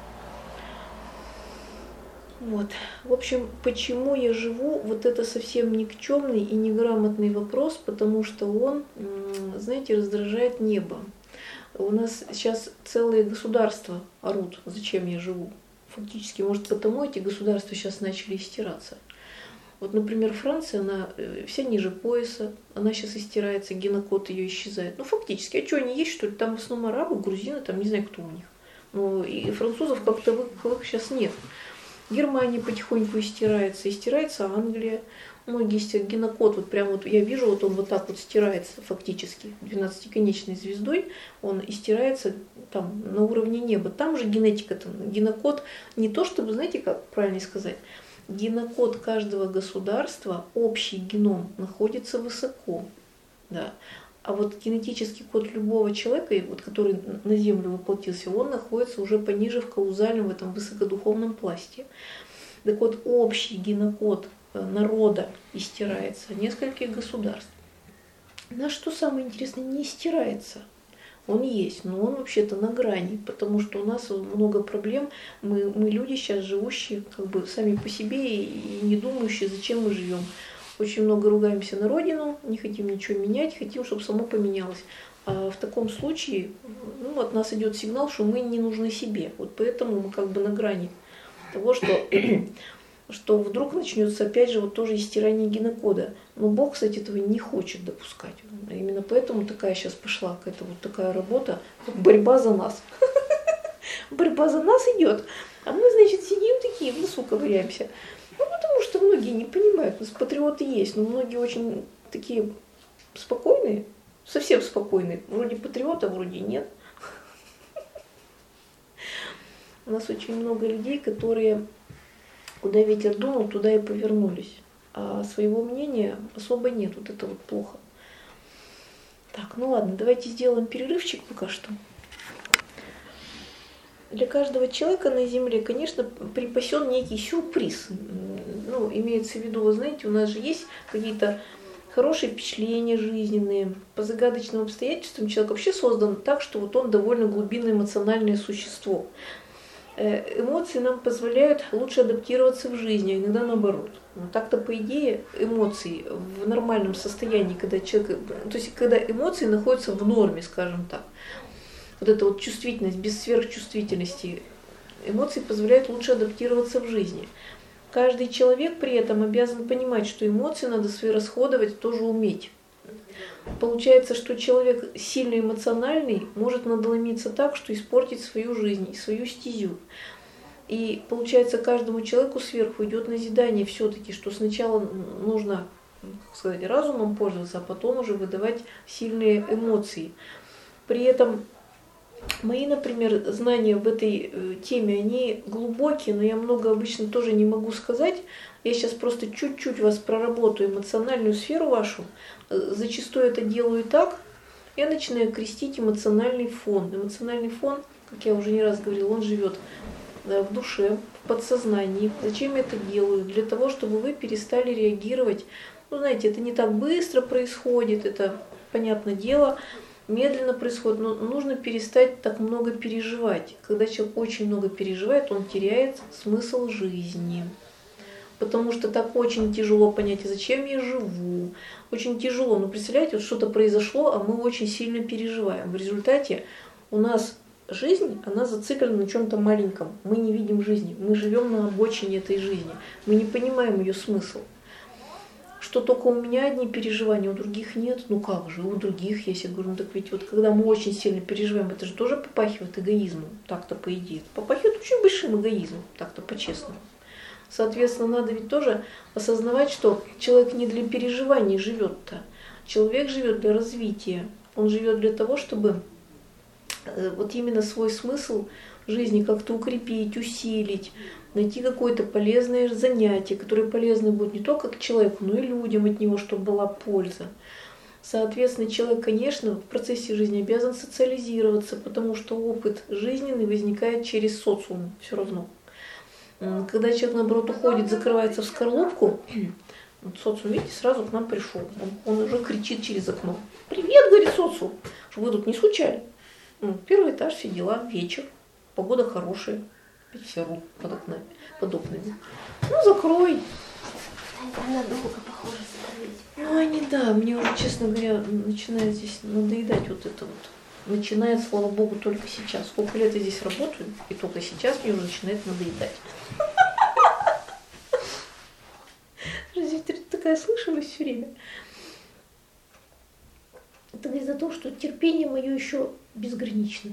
Вот. В общем, почему я живу, вот это совсем никчемный и неграмотный вопрос, потому что он, знаете, раздражает небо. У нас сейчас целые государства орут, зачем я живу. Фактически, может, потому эти государства сейчас начали истираться. Вот, например, Франция, она вся ниже пояса, она сейчас истирается, генокод ее исчезает. Фактически, а что, они есть, что ли? Там в основном арабы, грузины, там не знаю, кто у них. И французов как-то в их сейчас нет. Германия потихоньку истирается Англия. Многие генокод, вот прям вот я вижу, вот он вот так вот стирается фактически 12-конечной звездой, он истирается там на уровне неба. Там же генетика, генокод не то чтобы, знаете, как правильно сказать, генокод каждого государства, общий геном находится высоко, да. А вот генетический код любого человека, вот, который на Землю воплотился, он находится уже пониже в каузальном, в этом высокодуховном пласте. Так вот, общий генокод народа истирается, нескольких государств. На что самое интересное, не стирается. Он есть, но он вообще-то на грани, потому что у нас много проблем. Мы люди сейчас живущие как бы сами по себе и не думающие, зачем мы живем. Очень много ругаемся на родину, не хотим ничего менять, хотим, чтобы само поменялось. А в таком случае от нас идет сигнал, что мы не нужны себе. Вот поэтому мы как бы на грани того, что вдруг начнется опять же вот тоже истирание генокода. Но Бог, кстати, этого не хочет допускать. Именно поэтому такая сейчас пошла какая-то вот такая работа, борьба за нас. Борьба за нас идет, а мы, значит, сидим такие, в носу ковыряемся. Потому что многие не понимают, у нас патриоты есть, но многие очень такие спокойные, совсем спокойные. Вроде патриота, вроде нет. У нас очень много людей, которые куда ветер дунул, туда и повернулись. А своего мнения особо нет, вот это вот плохо. Так, ладно, давайте сделаем перерывчик пока что. Для каждого человека на Земле, конечно, припасен некий сюрприз. Имеется в виду, вы знаете, у нас же есть какие-то хорошие впечатления жизненные. По загадочным обстоятельствам человек вообще создан так, что вот он довольно глубинное эмоциональное существо. Эмоции нам позволяют лучше адаптироваться в жизни, а иногда наоборот. Так-то, по идее, эмоции в нормальном состоянии, когда человек, то есть когда эмоции находятся в норме, скажем так, вот эта вот чувствительность, без сверхчувствительности, эмоции позволяют лучше адаптироваться в жизни. Каждый человек при этом обязан понимать, что эмоции надо свои расходовать тоже уметь. Получается, что человек сильно эмоциональный может надломиться так, что испортить свою жизнь и свою стезю. И получается, каждому человеку сверху идет назидание все-таки, что сначала нужно, разумом пользоваться, а потом уже выдавать сильные эмоции. При этом мои, например, знания в этой теме, они глубокие, но я много обычно тоже не могу сказать. Я сейчас просто чуть-чуть вас проработаю, эмоциональную сферу вашу. Зачастую это делаю так. Я начинаю крестить эмоциональный фон. Эмоциональный фон, как я уже не раз говорила, он живет в душе, в подсознании. Зачем я это делаю? Для того, чтобы вы перестали реагировать. Знаете, это не так быстро происходит, это, понятное дело, медленно происходит, но нужно перестать так много переживать. Когда человек очень много переживает, он теряет смысл жизни. Потому что так очень тяжело понять, зачем я живу. Очень тяжело. Представляете, вот что-то произошло, а мы очень сильно переживаем. В результате у нас жизнь, она зациклена на чем-то маленьком. Мы не видим жизни. Мы живем на обочине этой жизни. Мы не понимаем ее смысл. Что только у меня одни переживания, у других нет. Как же, у других есть. Я говорю, так ведь вот когда мы очень сильно переживаем, это же тоже попахивает эгоизмом. Так-то по идее. Попахивает очень большим эгоизмом. Так-то по-честному. Соответственно, надо ведь тоже осознавать, что человек не для переживаний живет-то. Человек живет для развития. Он живет для того, чтобы вот именно свой смысл жизни как-то укрепить, усилить, найти какое-то полезное занятие, которое полезно будет не только к человеку, но и людям от него, чтобы была польза. Соответственно, человек, конечно, в процессе жизни обязан социализироваться, потому что опыт жизненный возникает через социум все равно. Когда человек, наоборот, уходит, закрывается в скорлупку, вот социум, видите, сразу к нам пришел. Он уже кричит через окно. «Привет», говорит социум, что вы тут не скучали. Первый этаж, все дела, вечер, погода хорошая, все рут под окнами, под окнами. Ну, закрой. Надолго, похоже, закрыть. Ну, они, да, мне уже, честно говоря, начинает здесь надоедать вот это вот. Начинает, слава богу, только сейчас. Сколько лет я здесь работаю, и только сейчас мне уже начинает надоедать. Здесь такая слышалась все время. Это говорит о том, что терпение мое еще безгранично.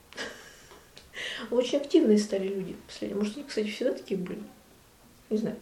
Очень активные стали люди последние. Может, они, кстати, всегда такие были? Не знаю.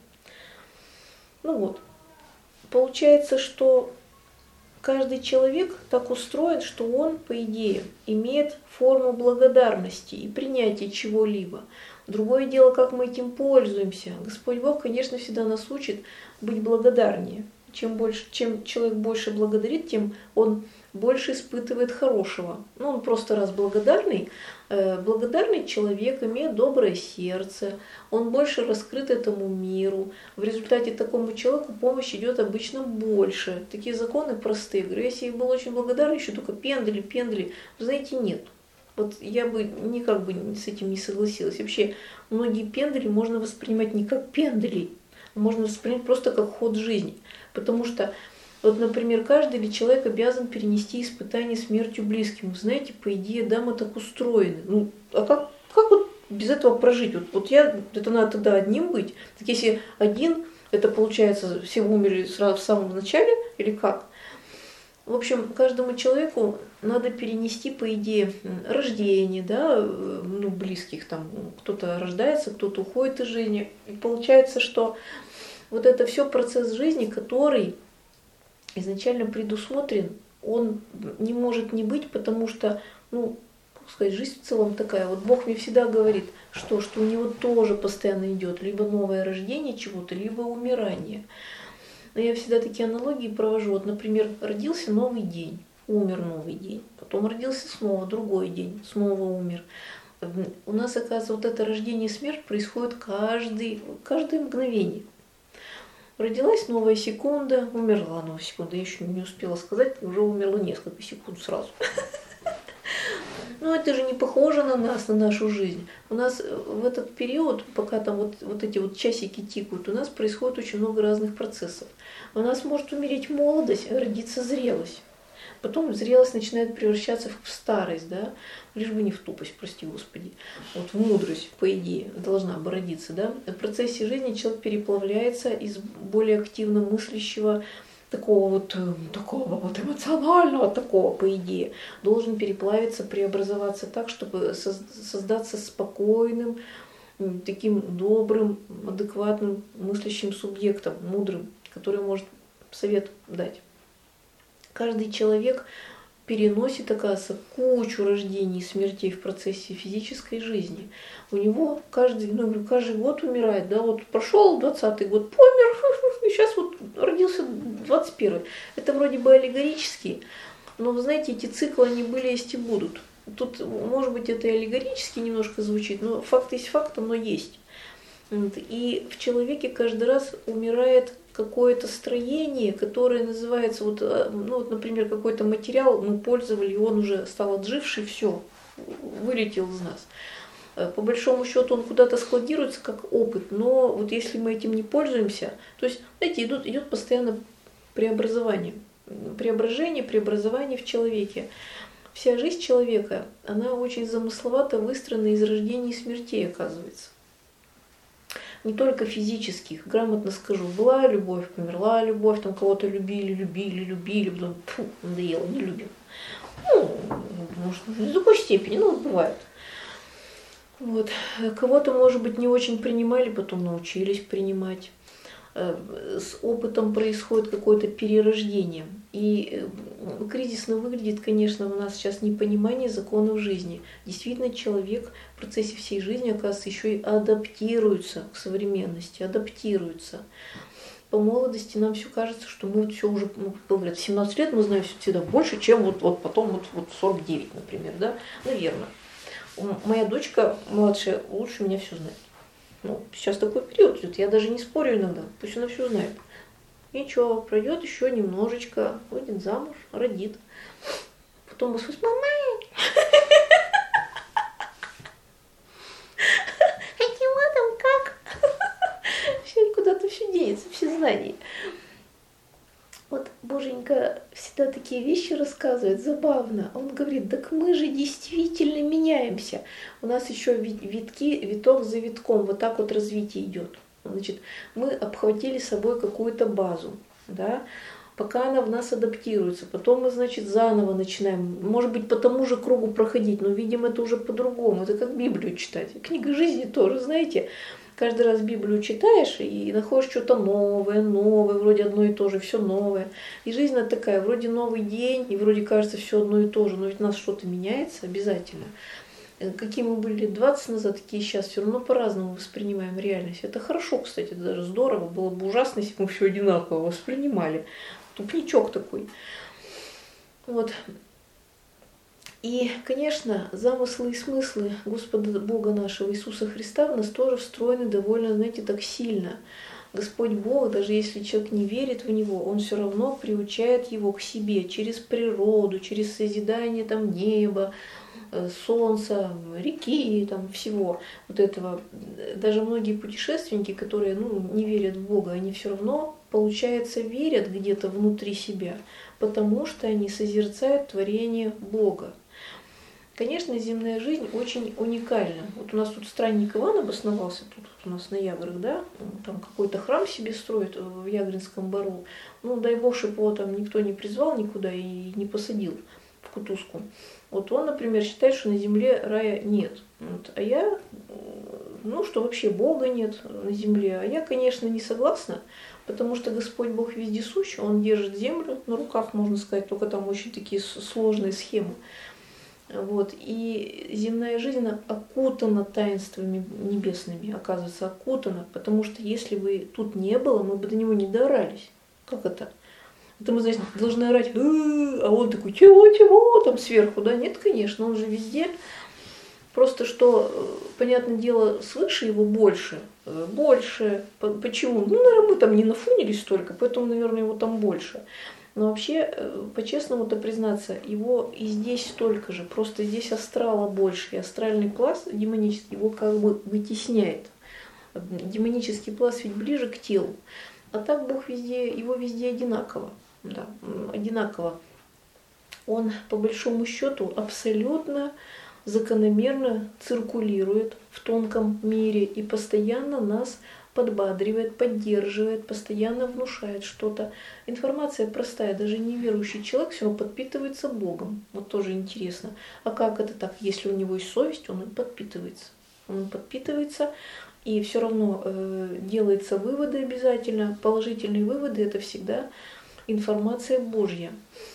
Ну вот. Получается, что каждый человек так устроен, что он, по идее, имеет форму благодарности и принятия чего-либо. Другое дело, как мы этим пользуемся. Господь Бог, конечно, всегда нас учит быть благодарнее. Чем человек больше благодарит, тем он больше испытывает хорошего. Ну, он просто раз благодарный. Благодарный человек имеет доброе сердце, он больше раскрыт этому миру. В результате такому человеку помощь идет обычно больше. Такие законы простые. Говорю, если я был очень благодарен, еще только пендали, вы знаете, нет. Вот я бы никак бы с этим не согласилась. Вообще, многие пендали можно воспринимать не как пендали, а можно воспринимать просто как ход жизни. Потому что, вот, например, каждый ли человек обязан перенести испытание смертью близким. Вы знаете, по идее, да, мы так устроены. Ну, а как вот без этого прожить? Вот это надо тогда одним быть. Так если один, это получается, все умерли сразу в самом начале, или как? В общем, каждому человеку надо перенести, по идее, рождение, да, ну, близких, там, кто-то рождается, кто-то уходит из жизни. И получается, что вот это все процесс жизни, который изначально предусмотрен, он не может не быть, потому что, ну, как сказать, жизнь в целом такая. Вот Бог мне всегда говорит, что у него тоже постоянно идет либо новое рождение чего-то, либо умирание. Но я всегда такие аналогии провожу. Вот, например, родился новый день, умер новый день, потом родился снова другой день, снова умер. У нас, оказывается, вот это рождение и смерть происходит каждое мгновение. Родилась новая секунда, умерла новая секунда. Я еще не успела сказать, уже умерло несколько секунд сразу. Но это же не похоже на нас, на нашу жизнь. У нас в этот период, пока там вот эти вот часики тикают, у нас происходит очень много разных процессов. У нас может умереть молодость, а родиться зрелость. Потом зрелость начинает превращаться в старость, да, лишь бы не в тупость, прости Господи. Вот в мудрость, по идее, должна бы родиться, да. В процессе жизни человек переплавляется из более активно мыслящего, такого вот эмоционального, такого, по идее, должен переплавиться, преобразоваться так, чтобы создаться спокойным, таким добрым, адекватным мыслящим субъектом, мудрым, который может совет дать. Каждый человек переносит, оказывается, кучу рождений и смертей в процессе физической жизни. У него каждый год умирает. Да, вот прошел 20-й год, помер, и сейчас вот родился 21-й. Это вроде бы аллегорически, но, вы знаете, эти циклы, они были, есть и будут. Тут, может быть, это и аллегорически немножко звучит, но факт есть факт, оно есть. И в человеке каждый раз умирает какое-то строение, которое называется, например, какой-то материал мы пользовали, и он уже стал отживший, все, вылетел из нас. По большому счету он куда-то складируется как опыт, но вот если мы этим не пользуемся, то есть, знаете, идет постоянно преобразование в человеке. Вся жизнь человека, она очень замысловато выстроена из рождений и смертей, оказывается. Не только физических, грамотно скажу, была любовь, померла любовь, там кого-то любили, потом надоело, не любим. Ну, может, не в такой степени, но бывает. Вот. Кого-то, может быть, не очень принимали, потом научились принимать. С опытом происходит какое-то перерождение. И кризисно выглядит, конечно, у нас сейчас непонимание законов жизни. Действительно, человек в процессе всей жизни, оказывается, еще и адаптируется к современности, адаптируется. По молодости нам все кажется, что мы вот все уже, говорят, в 17 лет мы знаем всегда больше, чем вот потом вот 49, например, да? Наверное. Моя дочка младшая лучше меня все знает. Ну, сейчас такой период идет, я даже не спорю иногда, пусть она все знает. Ничего, пройдет еще немножечко, выйдет замуж, родит. Потом вы слышите, мама, а чего там как? Все куда-то все денется, все знания. Вот Боженька всегда такие вещи рассказывает, забавно. Он говорит, так мы же действительно меняемся. У нас еще виток за витком, вот так вот развитие идет. Значит, мы обхватили собой какую-то базу, да, пока она в нас адаптируется. Потом мы, значит, заново начинаем, может быть, по тому же кругу проходить, но видим это уже по-другому. Это как Библию читать. Книга жизни тоже, знаете. Каждый раз Библию читаешь и находишь что-то новое, вроде одно и то же, все новое. И жизнь она такая, вроде новый день, и вроде кажется все одно и то же, но ведь у нас что-то меняется обязательно. Какие мы были лет 20 назад, такие сейчас, все равно по-разному воспринимаем реальность. Это хорошо, кстати, это даже здорово. Было бы ужасно, если бы мы все одинаково воспринимали. Тупничок такой. Вот. И, конечно, замыслы и смыслы Господа Бога нашего Иисуса Христа в нас тоже встроены довольно, знаете, так сильно. Господь Бог, даже если человек не верит в Него, Он все равно приучает его к себе через природу, через созидание там неба, солнца, реки, там всего вот этого. Даже многие путешественники, которые не верят в Бога, они все равно, получается, верят где-то внутри себя, потому что они созерцают творение Бога. Конечно, земная жизнь очень уникальна. Вот у нас тут странник Иван обосновался, тут у нас на Яграх, да, там какой-то храм себе строит в Ягринском бару. Дай бог, чтобы его там никто не призвал никуда и не посадил в кутузку. Вот он, например, считает, что на земле рая нет. Вот. А я, что вообще Бога нет на земле. А я, конечно, не согласна, потому что Господь Бог вездесущ, Он держит землю на руках, можно сказать, только там очень такие сложные схемы. Вот. И земная жизнь окутана таинствами небесными, оказывается, окутана, потому что если бы тут не было, мы бы до него не добрались. Как это? Это мы, значит, должны орать, а он такой, чего, там сверху, да? Нет, конечно, он же везде. Просто что, понятное дело, свыше его больше. Почему? Наверное, мы там не нафунились столько, поэтому, наверное, его там больше. Но вообще, по-честному-то признаться, его и здесь столько же. Просто здесь астрала больше. И астральный пласт демонический его как бы вытесняет. Демонический пласт ведь ближе к телу. А так Бог его везде одинаково. Да, одинаково. Он, по большому счету, абсолютно закономерно циркулирует в тонком мире и постоянно нас подбадривает, поддерживает, постоянно внушает что-то. Информация простая, даже неверующий человек все равно подпитывается Богом. Вот тоже интересно. А как это так? Если у него есть совесть, он и подпитывается. Он подпитывается, и все равно делаются выводы обязательно. Положительные выводы – это всегда информация Божья.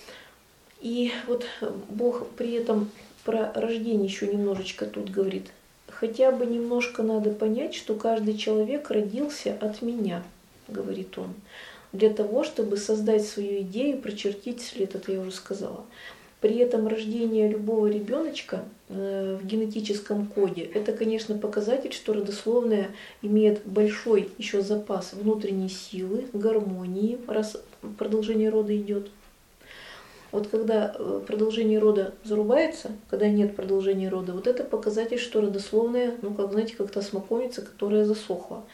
И вот Бог при этом про рождение еще немножечко тут говорит. Хотя бы немножко надо понять, что каждый человек родился от меня, говорит он, для того, чтобы создать свою идею, прочертить след, это я уже сказала. При этом рождение любого ребеночка в генетическом коде, это, конечно, показатель, что родословная имеет большой еще запас внутренней силы, гармонии, раз продолжение рода идет. Вот когда продолжение рода зарубается, когда нет продолжения рода, вот это показатель, что родословная, как та смоковница, которая засохла.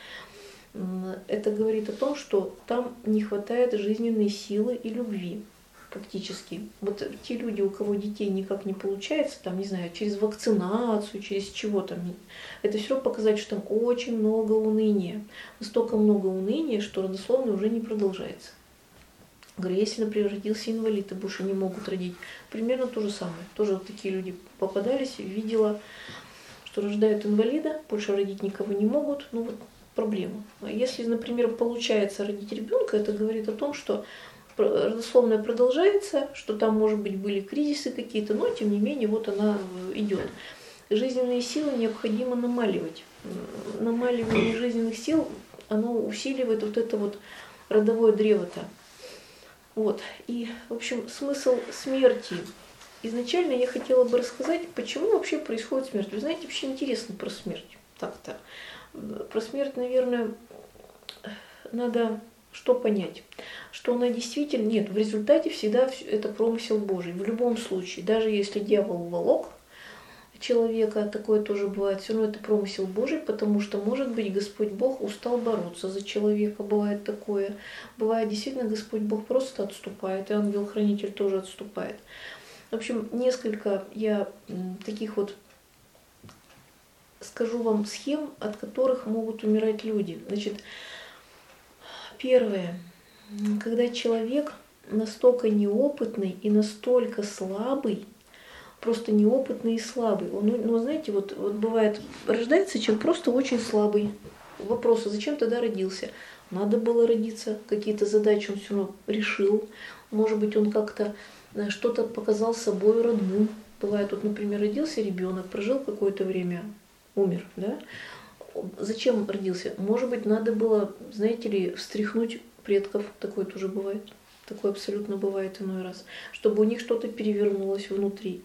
Это говорит о том, что там не хватает жизненной силы и любви фактически. Вот те люди, у кого детей никак не получается, там, не знаю, через вакцинацию, через чего там, это все равно показатель, что там очень много уныния. Настолько много уныния, что родословная уже не продолжается. Говорю, если, например, родился инвалид, и больше не могут родить, примерно то же самое. Тоже вот такие люди попадались, видела, что рождают инвалида, больше родить никого не могут, ну вот проблема. А если, например, получается родить ребенка, это говорит о том, что родословная продолжается, что там, может быть, были кризисы какие-то, но тем не менее вот она идет. Жизненные силы необходимо намаливать. Намаливание жизненных сил, оно усиливает вот это вот родовое древо-то. Вот. И, в общем, смысл смерти. Изначально я хотела бы рассказать, почему вообще происходит смерть. Вы знаете, вообще интересно про смерть. Так-то. Про смерть, наверное, надо что понять? Что она действительно... Нет, в результате всегда это промысел Божий. В любом случае, даже если дьявол волок человека, такое тоже бывает, все равно это промысел Божий, потому что, может быть, Господь Бог устал бороться за человека, бывает такое. Бывает, действительно, Господь Бог просто отступает, и ангел-хранитель тоже отступает. В общем, несколько я таких вот скажу вам схем, от которых могут умирать люди. Значит, первое. Когда человек настолько неопытный и настолько слабый, просто неопытный и слабый. Он, ну, знаете, вот бывает, рождается человек просто очень слабый. Вопрос, а зачем тогда родился? Надо было родиться, какие-то задачи он все равно решил. Может быть, он как-то что-то показал собой родным. Бывает, вот, например, родился ребенок, прожил какое-то время, умер, да? Зачем родился? Может быть, надо было, знаете ли, встряхнуть предков, такое тоже бывает. Такое абсолютно бывает иной раз, чтобы у них что-то перевернулось внутри.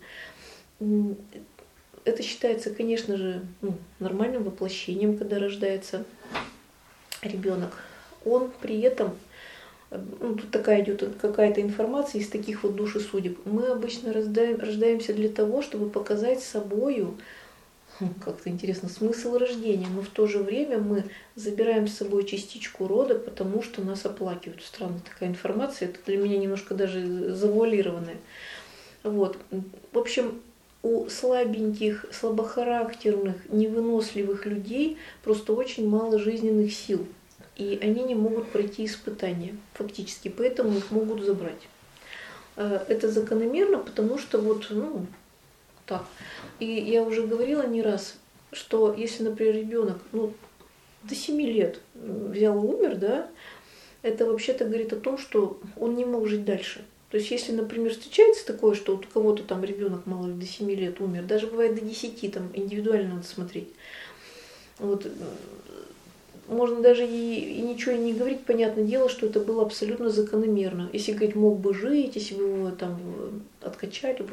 Это считается, конечно же, нормальным воплощением, когда рождается ребенок. Он при этом, тут такая идет какая-то информация из таких вот душ и судеб. Мы обычно рождаемся для того, чтобы показать собою, как-то интересно, смысл рождения, но в то же время мы забираем с собой частичку рода, потому что нас оплакивают. Странная такая информация, это для меня немножко даже завуалированная. Вот. В общем, у слабеньких, слабохарактерных, невыносливых людей просто очень мало жизненных сил, и они не могут пройти испытания фактически, поэтому их могут забрать. Это закономерно, потому что вот, так. И я уже говорила не раз, что если, например, ребенок до 7 лет взял и умер, да, это вообще-то говорит о том, что он не мог жить дальше. То есть, если, например, встречается такое, что вот у кого-то там ребенок мало ли до 7 лет умер, даже бывает до 10, там индивидуально надо смотреть. Вот. Можно даже и ничего и не говорить, понятное дело, что это было абсолютно закономерно. Если говорить, мог бы жить, если бы его там откачали,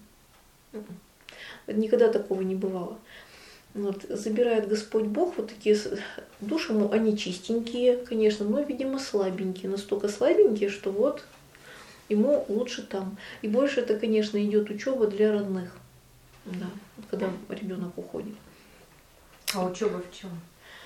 никогда такого не бывало. Вот. Забирает Господь Бог вот такие души, они чистенькие, конечно, но, видимо, слабенькие, настолько слабенькие, что вот ему лучше там. И больше это, конечно, идет учеба для родных, да, когда ребенок уходит. А учеба в чем?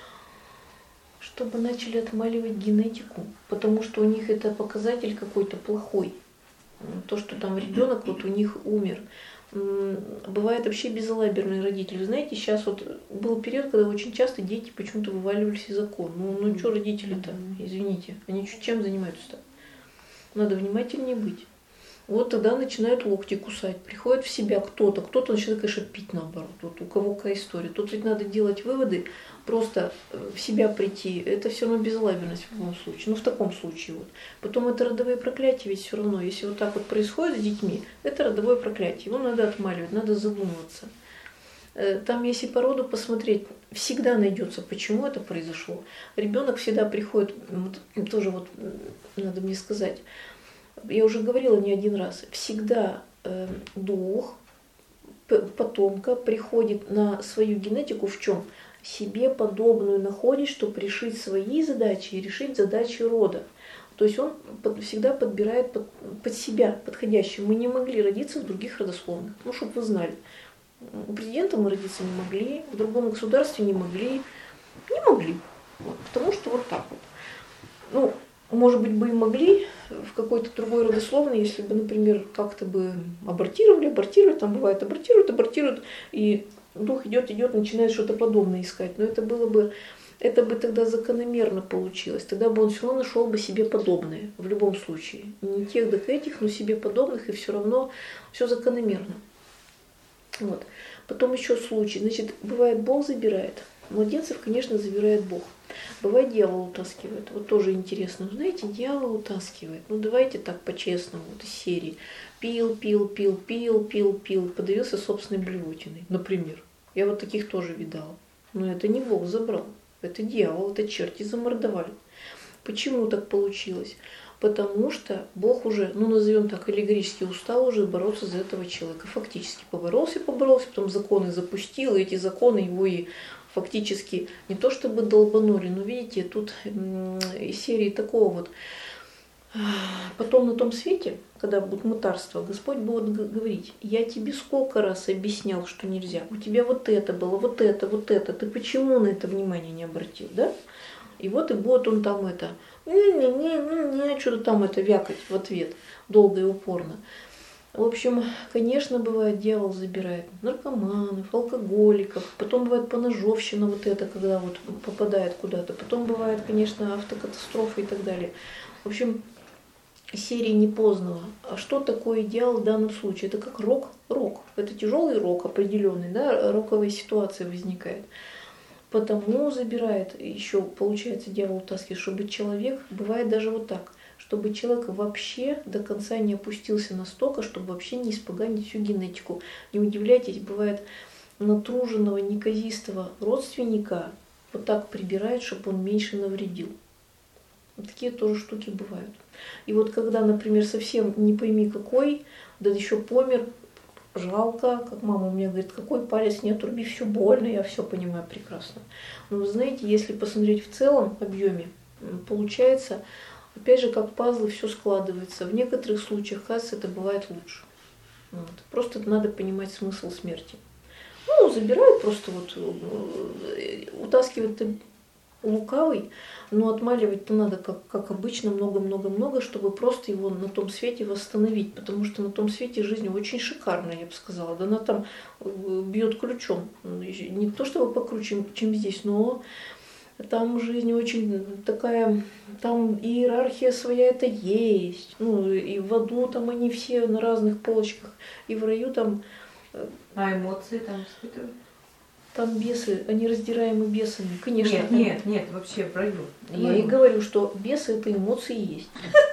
Чтобы начали отмаливать генетику, потому что у них это показатель какой-то плохой. То, что там ребенок вот у них умер. Бывает вообще безалаберные родители. Вы знаете, сейчас вот был период, когда очень часто дети почему-то вываливались из окон. Ну что родители-то, извините, они чем занимаются-то? Надо внимательнее быть. Вот тогда начинают локти кусать, приходит в себя кто-то начинает, конечно, пить наоборот. Вот у кого какая история. Тут ведь надо делать выводы, просто в себя прийти. Это все равно безалаберность в любом случае. Ну, в таком случае вот. Потом это родовые проклятия ведь все равно. Если вот так вот происходит с детьми, это родовое проклятие. Его надо отмаливать, надо задумываться. Там, если по роду посмотреть, всегда найдется, почему это произошло. Ребенок всегда приходит, тоже вот надо мне сказать, я уже говорила не один раз, всегда дух потомка приходит на свою генетику в чем? Себе подобную находит, чтобы решить свои задачи и решить задачи рода. То есть он всегда подбирает под себя подходящее. Мы не могли родиться в других родословных, чтобы вы знали. У президента мы родиться не могли, в другом государстве не могли. Вот, потому что вот так вот. Может быть, бы и могли в какой-то другой родословной, если бы, например, как-то бы абортировали, там бывает абортируют, и дух идет, начинает что-то подобное искать. Но это бы тогда закономерно получилось. Тогда бы он все равно нашел бы себе подобное в любом случае. Не тех, так этих, но себе подобных, и все равно все закономерно. Вот. Потом еще случай. Значит, бывает, Бог забирает. Младенцев, конечно, забирает Бог. Бывает, дьявол утаскивает. Вот тоже интересно. Знаете, дьявол утаскивает. Ну, давайте так по-честному, вот из серии. Пил, подавился собственной блевотиной, например. Я вот таких тоже видала. Но это не Бог забрал. Это дьявол, это черти замордовали. Почему так получилось? Потому что Бог уже, ну назовем так, аллегорически устал уже бороться за этого человека. Фактически поборолся, потом законы запустил, и эти законы его и фактически не то чтобы долбанули, но видите, тут из серии такого вот. Потом на том свете, когда будет мытарство, Господь будет говорить: я тебе сколько раз объяснял, что нельзя. У тебя вот это было, вот это. Ты почему на это внимание не обратил, да? И вот и будет он там это, что-то там это вякать в ответ, долго и упорно. В общем, конечно, бывает, дьявол забирает наркоманов, алкоголиков, потом бывает поножовщина вот это, когда вот попадает куда-то, потом бывает, конечно, автокатастрофы и так далее. В общем, серии Непознанного. А что такое дьявол в данном случае? Это как рок. Это тяжелый рок определенный, да, роковая ситуация возникает. Потому забирает, еще получается, дьявол утаскивает, чтобы человек, бывает даже вот так, чтобы человек вообще до конца не опустился настолько, чтобы вообще не испоганить всю генетику. Не удивляйтесь, бывает натруженного, неказистого родственника вот так прибирает, чтобы он меньше навредил. Вот такие тоже штуки бывают. И вот когда, например, совсем не пойми какой, да еще помер, жалко, как мама у меня говорит, какой палец не отруби, все больно, я все понимаю прекрасно. Но вы знаете, если посмотреть в целом объеме, получается, опять же, как пазлы, все складывается. В некоторых случаях, кажется, это бывает лучше. Вот. Просто надо понимать смысл смерти. Ну, забирают просто вот, утаскивают лукавый, но отмаливать-то надо, как обычно, много-много-много, чтобы просто его на том свете восстановить, потому что на том свете жизнь очень шикарная, я бы сказала. Да она там бьет ключом. Не то чтобы покруче, чем здесь, но там жизнь очень такая, там иерархия своя это есть. Ну, и в аду там они все на разных полочках, и в раю там... А эмоции там испытывают? Там бесы, они раздираемы бесами, конечно. Нет, вообще в раю. Я и говорю, что бесы это эмоции есть.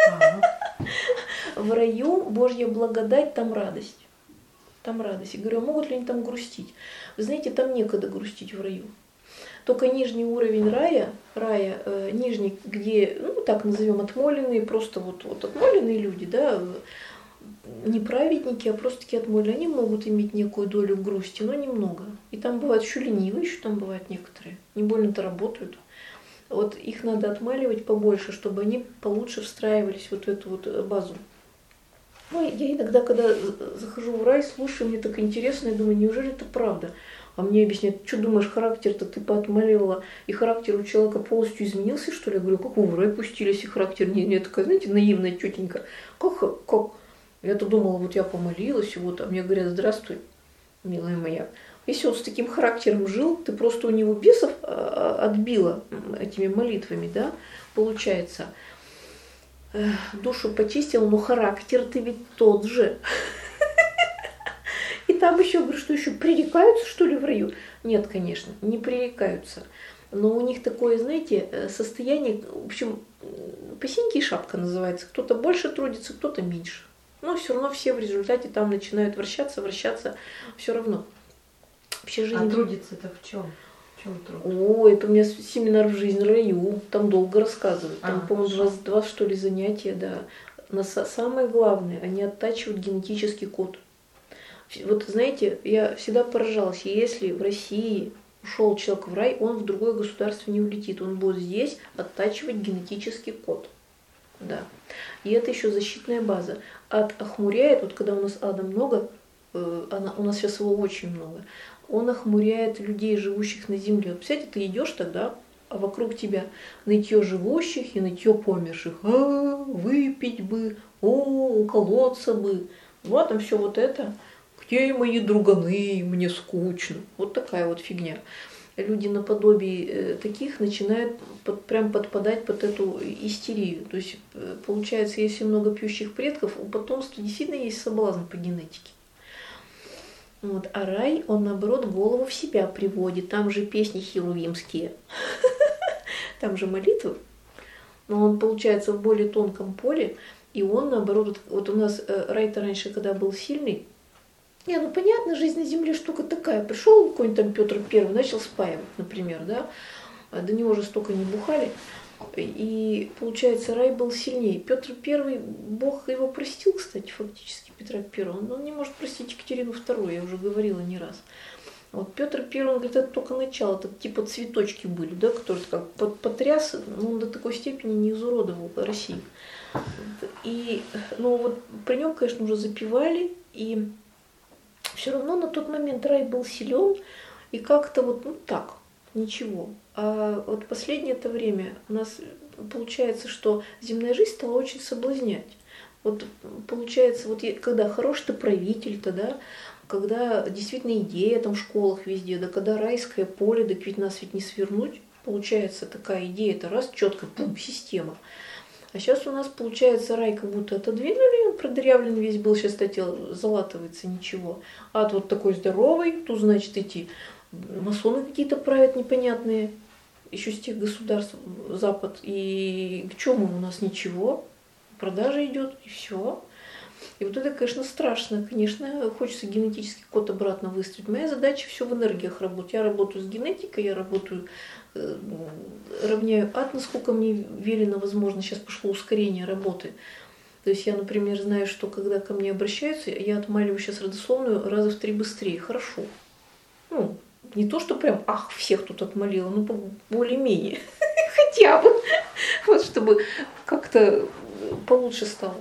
В раю Божья благодать, там радость. Там радость. Я говорю, а могут ли они там грустить? Вы знаете, там некогда грустить в раю. Только нижний уровень рая, нижний, где, ну так назовем, отмоленные, просто вот отмоленные люди, да, не праведники, а просто такие отмоленные, они могут иметь некую долю грусти, но немного. И там бывают еще ленивые, еще там бывают некоторые, не больно-то работают. Вот их надо отмаливать побольше, чтобы они получше встраивались в вот эту вот базу. Ну, я иногда, когда захожу в рай, слушаю, мне так интересно, я думаю, неужели это правда? А мне объясняют, что думаешь, характер-то ты поотмолила, и характер у человека полностью изменился, что ли? Я говорю, как вы в рай пустились, и характер не такая, знаете, наивная тетенька. Как? Я-то думала, вот я помолилась, и вот, а мне говорят, здравствуй, милая моя. Если он с таким характером жил, ты просто у него бесов отбила этими молитвами, да, получается. Душу почистил, но характер ты ведь тот же. И там еще, говорю, что еще пререкаются, что ли, в раю? Нет, конечно, не пререкаются. Но у них такое, знаете, состояние, в общем, посиньки и шапка называется. Кто-то больше трудится, кто-то меньше. Но все равно все в результате там начинают вращаться, все равно. Вообще жизнь... А трудится-то в чем? В чем труд? О, это у меня семинар в жизнь в раю, там долго рассказывают. Там, по-моему, 22, что ли, занятия, да. Но самое главное, они оттачивают генетический код. Вот знаете, я всегда поражалась, если в России ушел человек в рай, он в другое государство не улетит. Он будет здесь оттачивать генетический код. Да. И это еще защитная база. Ад охмуряет, вот когда у нас ада много, у нас сейчас его очень много, он охмуряет людей, живущих на земле. Вот, представляете, ты идешь тогда, а вокруг тебя нытье живущих и нытье померших. Выпить бы, уколоться бы. Вот там все вот это. Где мои друганы, мне скучно. Вот такая вот фигня. Люди наподобие таких начинают прям подпадать под эту истерию. То есть, получается, если много пьющих предков, у потомства действительно есть соблазн по генетике. Вот. А рай, он наоборот голову в себя приводит. Там же песни херувимские, там же молитвы. Но он получается в более тонком поле. И он наоборот, вот у нас рай-то раньше, когда был сильный, ну понятно, жизнь на земле штука такая. Пришел какой-нибудь там Петр Первый, начал спаивать, например, да. До него же столько не бухали. И получается, рай был сильнее. Петр Первый, Бог его простил, кстати, фактически, Петра Первого. Но он не может простить Екатерину Вторую, я уже говорила не раз. Вот Петр Первый, он говорит, это только начало, это типа цветочки были, да, которые как потряс, но он до такой степени не изуродовал Россию. И, ну вот при нем, конечно, уже запевали, и все равно на тот момент рай был силен, и как-то вот, ну так, ничего. А вот последнее это время у нас получается, что земная жизнь стала очень соблазнять. Вот получается, вот когда хороший ты правитель, да, когда действительно идея там в школах везде, да, когда райское поле, так ведь нас ведь не свернуть, получается такая идея, это раз, четко, пум, система. А сейчас у нас получается рай как будто отодвинули, он продырявлен весь был, сейчас, кстати, залатывается, ничего. Ад вот такой здоровый, тут, значит, эти масоны какие-то правят непонятные, еще с тех государств Запад. И к чему у нас ничего, продажа идет, и все. И вот это, конечно, страшно. Конечно, хочется генетический код обратно выставить. Моя задача все в энергиях работать. Я работаю с генетикой, я работаю, равняю ад, насколько мне велено, возможно. Сейчас пошло ускорение работы. То есть я, например, знаю, что когда ко мне обращаются, я отмаливаю сейчас родословную раза в 3 быстрее. Хорошо. Ну, не то, что прям, всех тут отмолила, но более-менее. Хотя бы. Вот, чтобы как-то получше стало.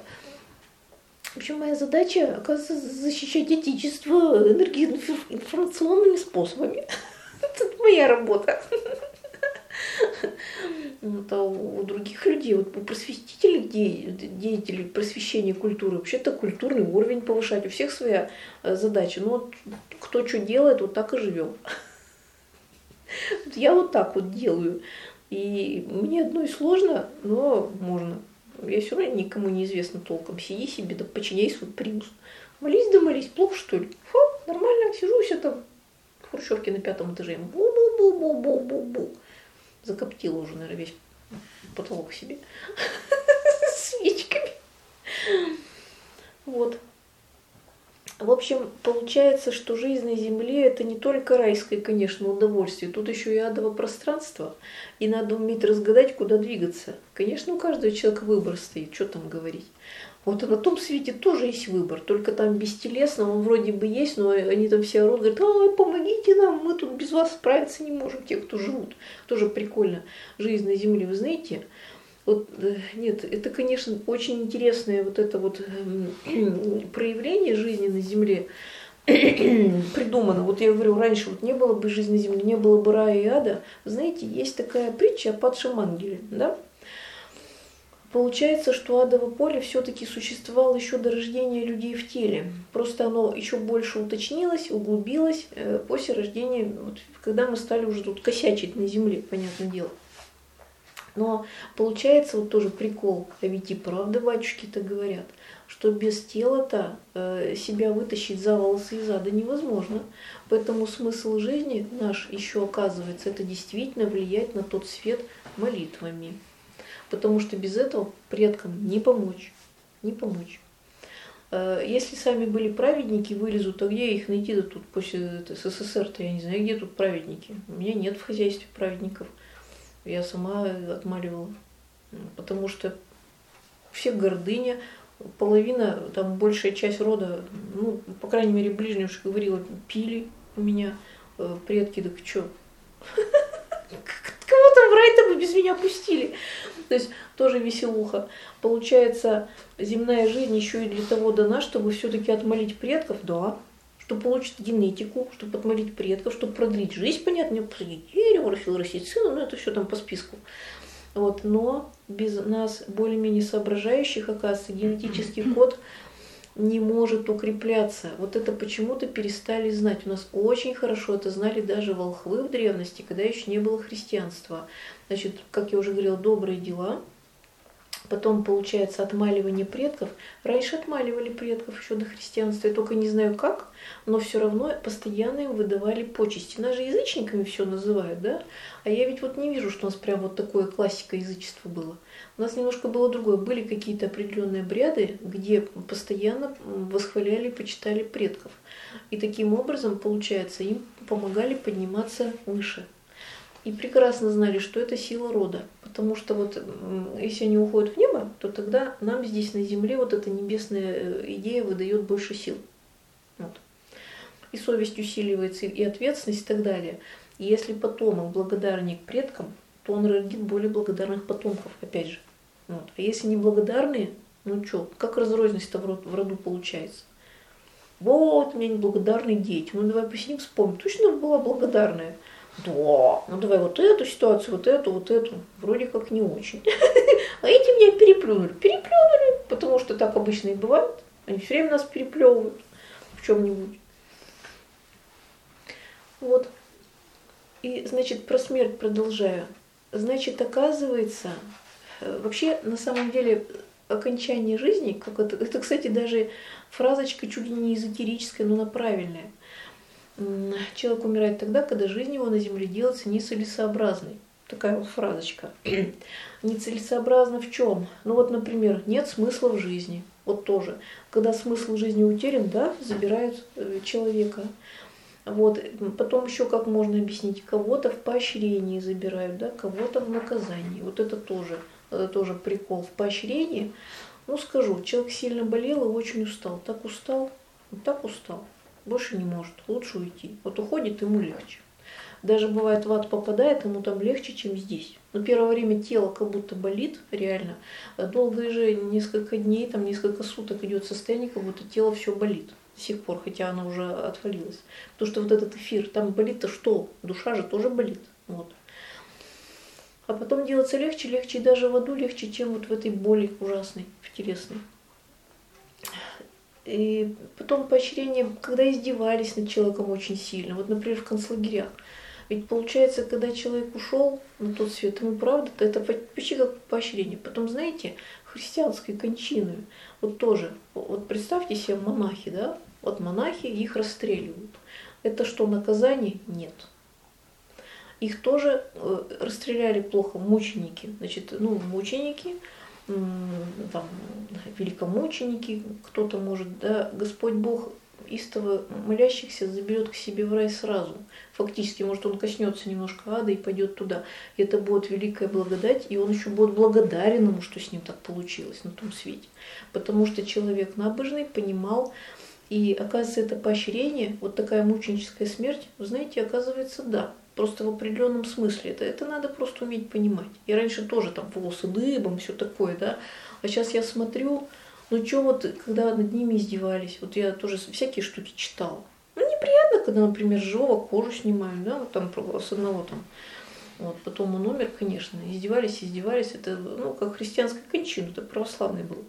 В общем, моя задача, оказывается, защищать отечество энергоинформационными способами. Это моя работа. А у других людей, вот у просветителей, деятелей просвещения культуры, вообще-то культурный уровень повышать. У всех своя задача. Ну вот кто что делает, вот так и живем. Я вот так вот делаю. И мне одной сложно, но можно. Я все равно никому не известна толком. Сиди себе, да починяй свой примус. Молись да молись, плохо что ли? Фу, нормально, сижу все там в хрущевке на 5-м этаже. Бу-бу-бу-бу-бу-бу-бу. Закоптила уже, наверное, весь потолок себе свечками. Вот. В общем, получается, что жизнь на Земле – это не только райское, конечно, удовольствие. Тут еще и адово пространство. И надо уметь разгадать, куда двигаться. Конечно, у каждого человека выбор стоит, что там говорить. Вот и на том свете тоже есть выбор, только там бестелесно, он вроде бы есть, но они там все орут, говорят, помогите нам, мы тут без вас справиться не можем, те, кто живут. Тоже прикольно. Жизнь на Земле, вы знаете, вот, нет, это, конечно, очень интересное вот это вот проявление жизни на Земле придумано. Вот я говорю, раньше вот не было бы жизни на Земле, не было бы рая и ада. Знаете, есть такая притча о падшем ангеле, да? Получается, что адово поле все-таки существовало еще до рождения людей в теле. Просто оно еще больше уточнилось, углубилось после рождения, вот, когда мы стали уже тут косячить на Земле, понятное дело. Но получается вот тоже прикол, а ведь и правда батюшки-то говорят, что без тела-то себя вытащить за волосы из ада невозможно. Поэтому смысл жизни наш еще оказывается, это действительно влиять на тот свет молитвами. Потому что без этого предкам не помочь. Не помочь. Если сами были праведники, вылезут, а где их найти? Да тут после СССР-то я не знаю, где тут праведники. У меня нет в хозяйстве праведников. Я сама отмаливала. Потому что все гордыня, половина, там большая часть рода, ну, по крайней мере, ближняя уж говорила, пили у меня предки, так что? Кого там в рай-то бы без меня пустили? То есть тоже веселуха. Получается, земная жизнь еще и для того дана, чтобы все-таки отмолить предков, да, чтобы получить генетику, чтобы отмолить предков, чтобы продлить жизнь, понятно, не посадить дерево, растить сына, ну это все там по списку. Вот, но без нас, более-менее соображающих, оказывается, генетический код не может укрепляться. Вот это почему-то перестали знать. У нас очень хорошо это знали даже волхвы в древности, когда еще не было христианства. Значит, как я уже говорила, добрые дела, Потом получается отмаливание предков. Раньше отмаливали предков еще до христианства, я только не знаю как, но все равно постоянно им выдавали почести. Нас же язычниками все называют, да? А я ведь вот не вижу, что у нас прям вот такое классика язычества было. У нас немножко было другое. Были какие-то определенные обряды, где постоянно восхваляли и почитали предков. И таким образом, получается, им помогали подниматься выше. И прекрасно знали, что это сила рода. Потому что вот если они уходят в небо, то тогда нам здесь на земле вот эта небесная идея выдает больше сил. Вот. И совесть усиливается, и ответственность, и так далее. И если потомок благодарный к предкам, то он родит более благодарных потомков, опять же. Вот. А если неблагодарные, ну что, как разрозненность-то в роду получается? Вот у меня неблагодарные дети. Ну давай посидим, вспомним. Точно была благодарная? Да, ну давай вот эту ситуацию, вот эту. Вроде как не очень. А эти меня переплюнули. Переплюнули, потому что так обычно и бывает. Они все время нас переплевывают в чем-нибудь. Вот. И, значит, про смерть продолжаю. Значит, оказывается, вообще, на самом деле, окончание жизни, как это, кстати, даже фразочка чуть ли не эзотерическая, но она правильная. Человек умирает тогда, когда жизнь его на земле делается нецелесообразной. Такая вот фразочка. Нецелесообразно в чем? Ну вот, например, нет смысла в жизни. Вот тоже. Когда смысл жизни утерян, да, забирают человека. Вот. Потом еще как можно объяснить, кого-то в поощрении забирают, да, кого-то в наказании. Вот это тоже прикол. В поощрении, ну скажу, человек сильно болел и очень устал. Так устал, так устал. Больше не может, лучше уйти. Вот уходит, ему легче. Даже бывает в ад попадает, ему там легче, чем здесь. Но первое время тело как будто болит, реально. Долго же несколько дней, там несколько суток идет состояние, как будто тело все болит. До сих пор, хотя оно уже отвалилось. Потому что вот этот эфир, там болит-то что? Душа же тоже болит. Вот. А потом делаться легче, и даже в аду легче, чем вот в этой боли ужасной, в телесной. И потом поощрение, когда издевались над человеком очень сильно. Вот, например, в концлагерях. Ведь получается, когда человек ушел на тот свет, ему правда, это почти как поощрение. Потом, знаете, христианской кончины, вот тоже, вот представьте себе монахи, да? Вот монахи, их расстреливают. Это что, наказание? Нет. Их тоже расстреляли плохо, мученики. Значит, мученики, там, великомученики, кто-то может, да, Господь Бог истово молящихся заберет к себе в рай сразу. Фактически, может, он коснется немножко ада и пойдет туда. И это будет великая благодать, и он еще будет благодарен ему, что с ним так получилось на том свете. Потому что человек набожный понимал, и оказывается, это поощрение, вот такая мученическая смерть, вы знаете, оказывается, да. Просто в определенном смысле. Это надо просто уметь понимать. И раньше тоже там волосы дыбом, все такое, да. А сейчас я смотрю, ну что вот, когда над ними издевались, вот я тоже всякие штуки читала. Ну неприятно, когда, например, с живого кожу снимают, да, вот там с одного там. Вот, потом он умер, конечно, издевались, это, ну, как христианская кончина, это православный был.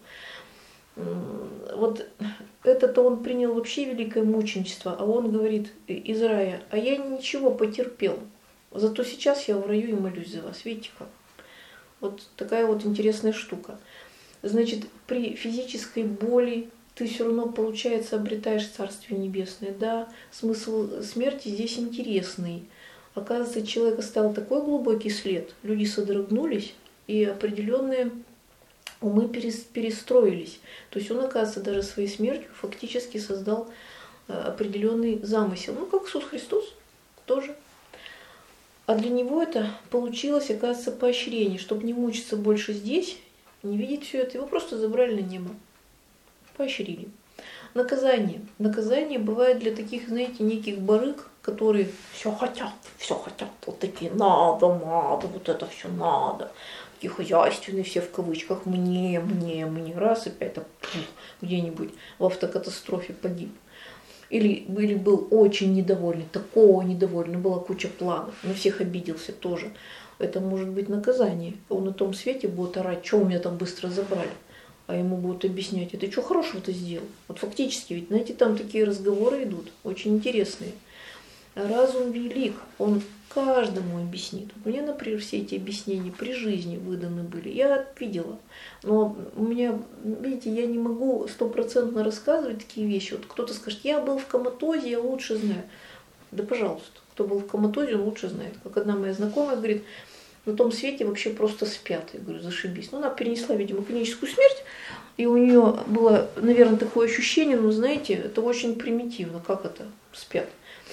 Вот это-то он принял вообще великое мученичество, а он говорит из рая, а я ничего потерпел, зато сейчас я в раю и молюсь за вас, видите как? Вот такая вот интересная штука. Значит, при физической боли ты все равно, получается, обретаешь Царствие Небесное, да, смысл смерти здесь интересный. Оказывается, человек оставил такой глубокий след, люди содрогнулись, и определенные умы перестроились. То есть он, оказывается, даже своей смертью фактически создал определенный замысел. Ну, как Иисус Христос тоже. А для него это получилось, оказывается, поощрение, чтобы не мучиться больше здесь, не видеть все это. Его просто забрали на небо. Поощрили. Наказание. Наказание бывает для таких, знаете, неких барыг, которые все хотят. Вот такие, надо, вот это все надо. Такие хозяйственные все в кавычках, мне, раз, опять так где-нибудь в автокатастрофе погиб. Или был очень недовольный, такого недовольный, была куча планов, на всех обиделся тоже. Это может быть наказание. Он на том свете будет орать, что у меня там быстро забрали. А ему будут объяснять, это что хорошего ты сделал? Вот фактически, ведь, знаете, там такие разговоры идут, очень интересные. Разум велик, он каждому объяснит. Мне, например, все эти объяснения при жизни выданы были, я видела. Но у меня, видите, я не могу стопроцентно рассказывать такие вещи. Вот кто-то скажет, я был в коматозе, я лучше знаю. Да пожалуйста, кто был в коматозе, он лучше знает. Как одна моя знакомая говорит, на том свете вообще просто спят. Я говорю, зашибись. Ну, она перенесла, видимо, клиническую смерть, и у нее было, наверное, такое ощущение, ну, знаете, это очень примитивно, как это, спят.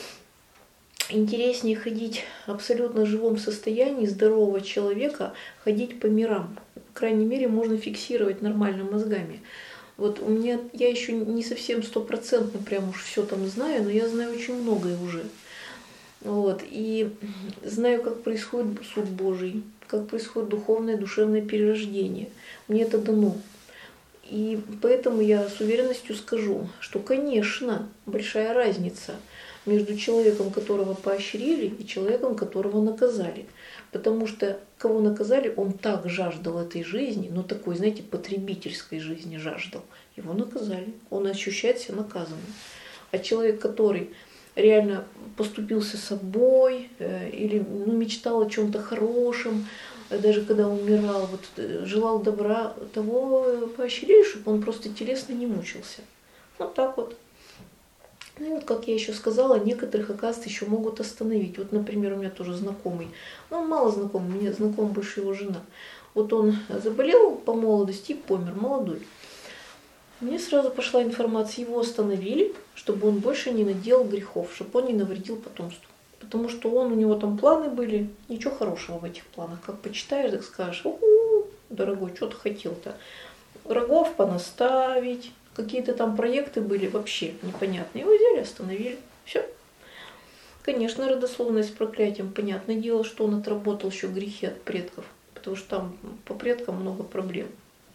Интереснее ходить в абсолютно живом состоянии здорового человека, ходить по мирам. По крайней мере, можно фиксировать нормально мозгами. Вот у меня, я еще не совсем стопроцентно прям уж все там знаю, но я знаю очень многое уже. Вот, и знаю, как происходит суд Божий, как происходит духовное, душевное перерождение. Мне это дано. И поэтому я с уверенностью скажу, что, конечно, большая разница между человеком, которого поощрили, и человеком, которого наказали. Потому что кого наказали, он так жаждал этой жизни, но такой, знаете, потребительской жизни жаждал. Его наказали, он ощущает себя наказанным. А человек, который реально поступился собой или мечтал о чем-то хорошем, даже когда умирал, вот, желал добра, того поощрили, чтобы он просто телесно не мучился. Вот так вот. Ну и вот, как я еще сказала, некоторых, оказывается, еще могут остановить. Вот, например, у меня тоже знакомый, ну, он мало знакомый, мне знакома больше его жена. Вот он заболел по молодости и помер, молодой. Мне сразу пошла информация, его остановили, чтобы он больше не наделал грехов, чтобы он не навредил потомству. Потому что у него там планы были, ничего хорошего в этих планах. Как почитаешь, так скажешь, дорогой, что ты хотел-то? Врагов понаставить, какие-то там проекты были вообще непонятные. Его взяли, остановили, все. Конечно, родословная с проклятием, понятное дело, что он отработал еще грехи от предков, потому что там по предкам много проблем.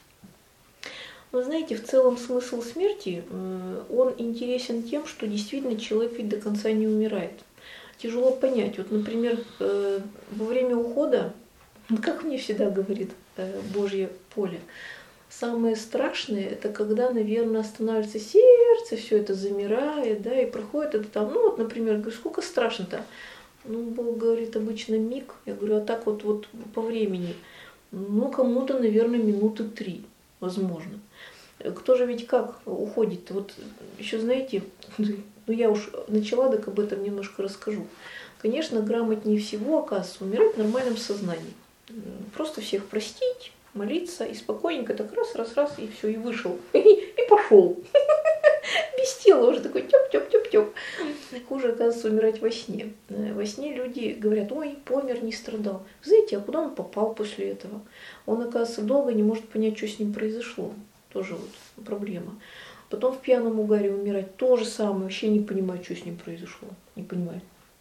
Вы знаете, в целом смысл смерти, он интересен тем, что действительно человек ведь до конца не умирает. Тяжело понять. Вот, например, во время ухода, как мне всегда говорит Божье поле, самое страшное, это когда, наверное, останавливается сердце, все это замирает, да, и проходит это там, ну вот, например, говорю, сколько страшно-то? Ну, Бог говорит, обычно миг. Я говорю, а так вот по времени, ну, кому-то, наверное, минуты 3, возможно. Кто же ведь как уходит? Вот еще, знаете, ну я уж начала, так об этом немножко расскажу. Конечно, грамотнее всего, оказывается, умирать в нормальном сознании. Просто всех простить, молиться и спокойненько так раз, и все, и вышел. И пошел. Без тела уже такой тёп. Хуже, оказывается, умирать во сне. Во сне люди говорят, ой, помер, не страдал. Знаете, а куда он попал после этого? Он, оказывается, долго не может понять, что с ним произошло. Тоже вот проблема. Потом в пьяном угаре умирать то же самое. Вообще не понимаю, что с ним произошло. Не понимаю.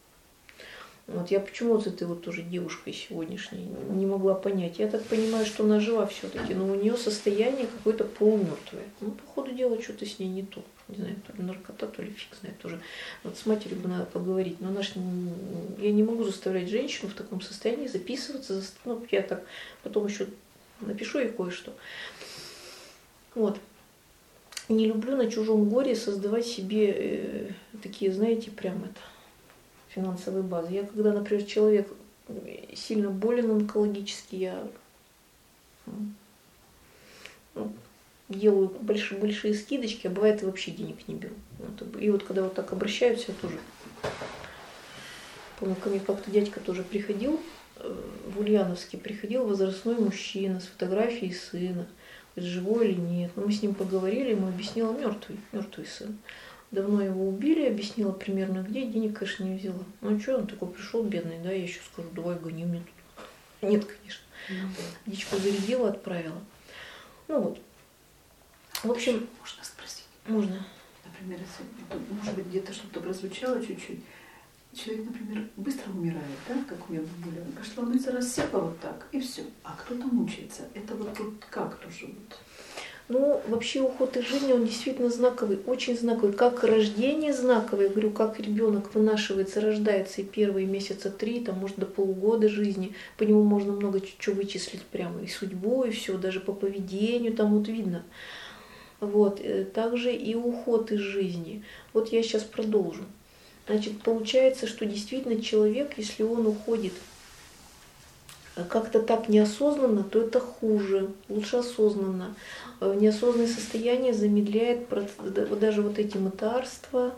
Вот я почему с этой вот тоже девушкой сегодняшней не могла понять. Я так понимаю, что она жива все-таки, но у нее состояние какое-то полумертвое. Ну, по ходу дела, что-то с ней не то. Не знаю, то ли наркота, то ли фиг знает тоже. Вот с матерью бы надо поговорить. Но я не могу заставлять женщину в таком состоянии записываться. Ну, я так потом еще напишу ей кое-что. Вот. Не люблю на чужом горе создавать себе такие, знаете, прям это, финансовые базы. Я когда, например, человек сильно болен онкологически, я делаю большие скидочки, а бывает и вообще денег не беру. И вот когда вот так обращаются, я тоже... Помню, ко мне как-то дядька тоже приходил, в Ульяновске приходил возрастной мужчина с фотографией сына. Живой или нет. Но мы с ним поговорили, ему объяснила мертвый сын. Давно его убили, объяснила примерно где, денег, конечно, не взяла. Ну что, он такой пришел бедный, да, я еще скажу, давай гони мне тут. Нет, конечно. Дичку зарядила, отправила. Ну вот. В общем... Можно спросить? Можно. Например, если, может быть, где-то что-то прозвучало чуть-чуть. Человек, например, быстро умирает, да, как у меня бабуля. Пошла мыться, рассыпала вот так, и все. А кто-то мучается. Это вот тут как тоже вот? Ну, вообще уход из жизни, он действительно знаковый, очень знаковый. Как рождение знаковое, я говорю, как ребенок вынашивается, рождается, и первые месяца 3, там, может, до полугода жизни, по нему можно много чего вычислить прямо, и судьбу, и все, даже по поведению, там вот видно. Вот, также и уход из жизни. Вот я сейчас продолжу. Значит, получается, что действительно человек, если он уходит как-то так неосознанно, то это хуже, лучше осознанно. Неосознанное состояние замедляет, даже вот эти мытарства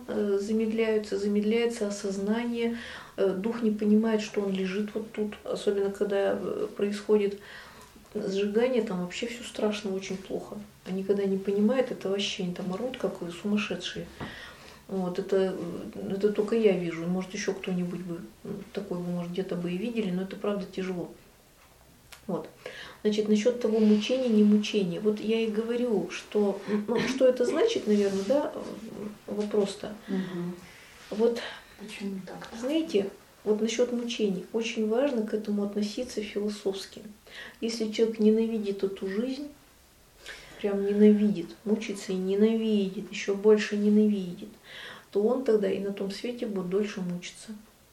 замедляется осознание, дух не понимает, что он лежит вот тут, особенно когда происходит сжигание, там вообще все страшно, очень плохо. Они когда не понимают, это вообще они там орут, как сумасшедшие. Вот, это только я вижу, может еще кто-нибудь бы такой, может, где-то бы и видели, но это правда тяжело. Вот. Значит, насчет того мучения, не мучения. Вот я и говорю, что, что это значит, наверное, да, вопрос-то. Угу. Вот, почему так? знаете, вот насчет мучений, очень важно к этому относиться философски. Если человек ненавидит эту жизнь, прям ненавидит, мучится и ненавидит, еще больше ненавидит, то он тогда и на том свете будет дольше мучиться.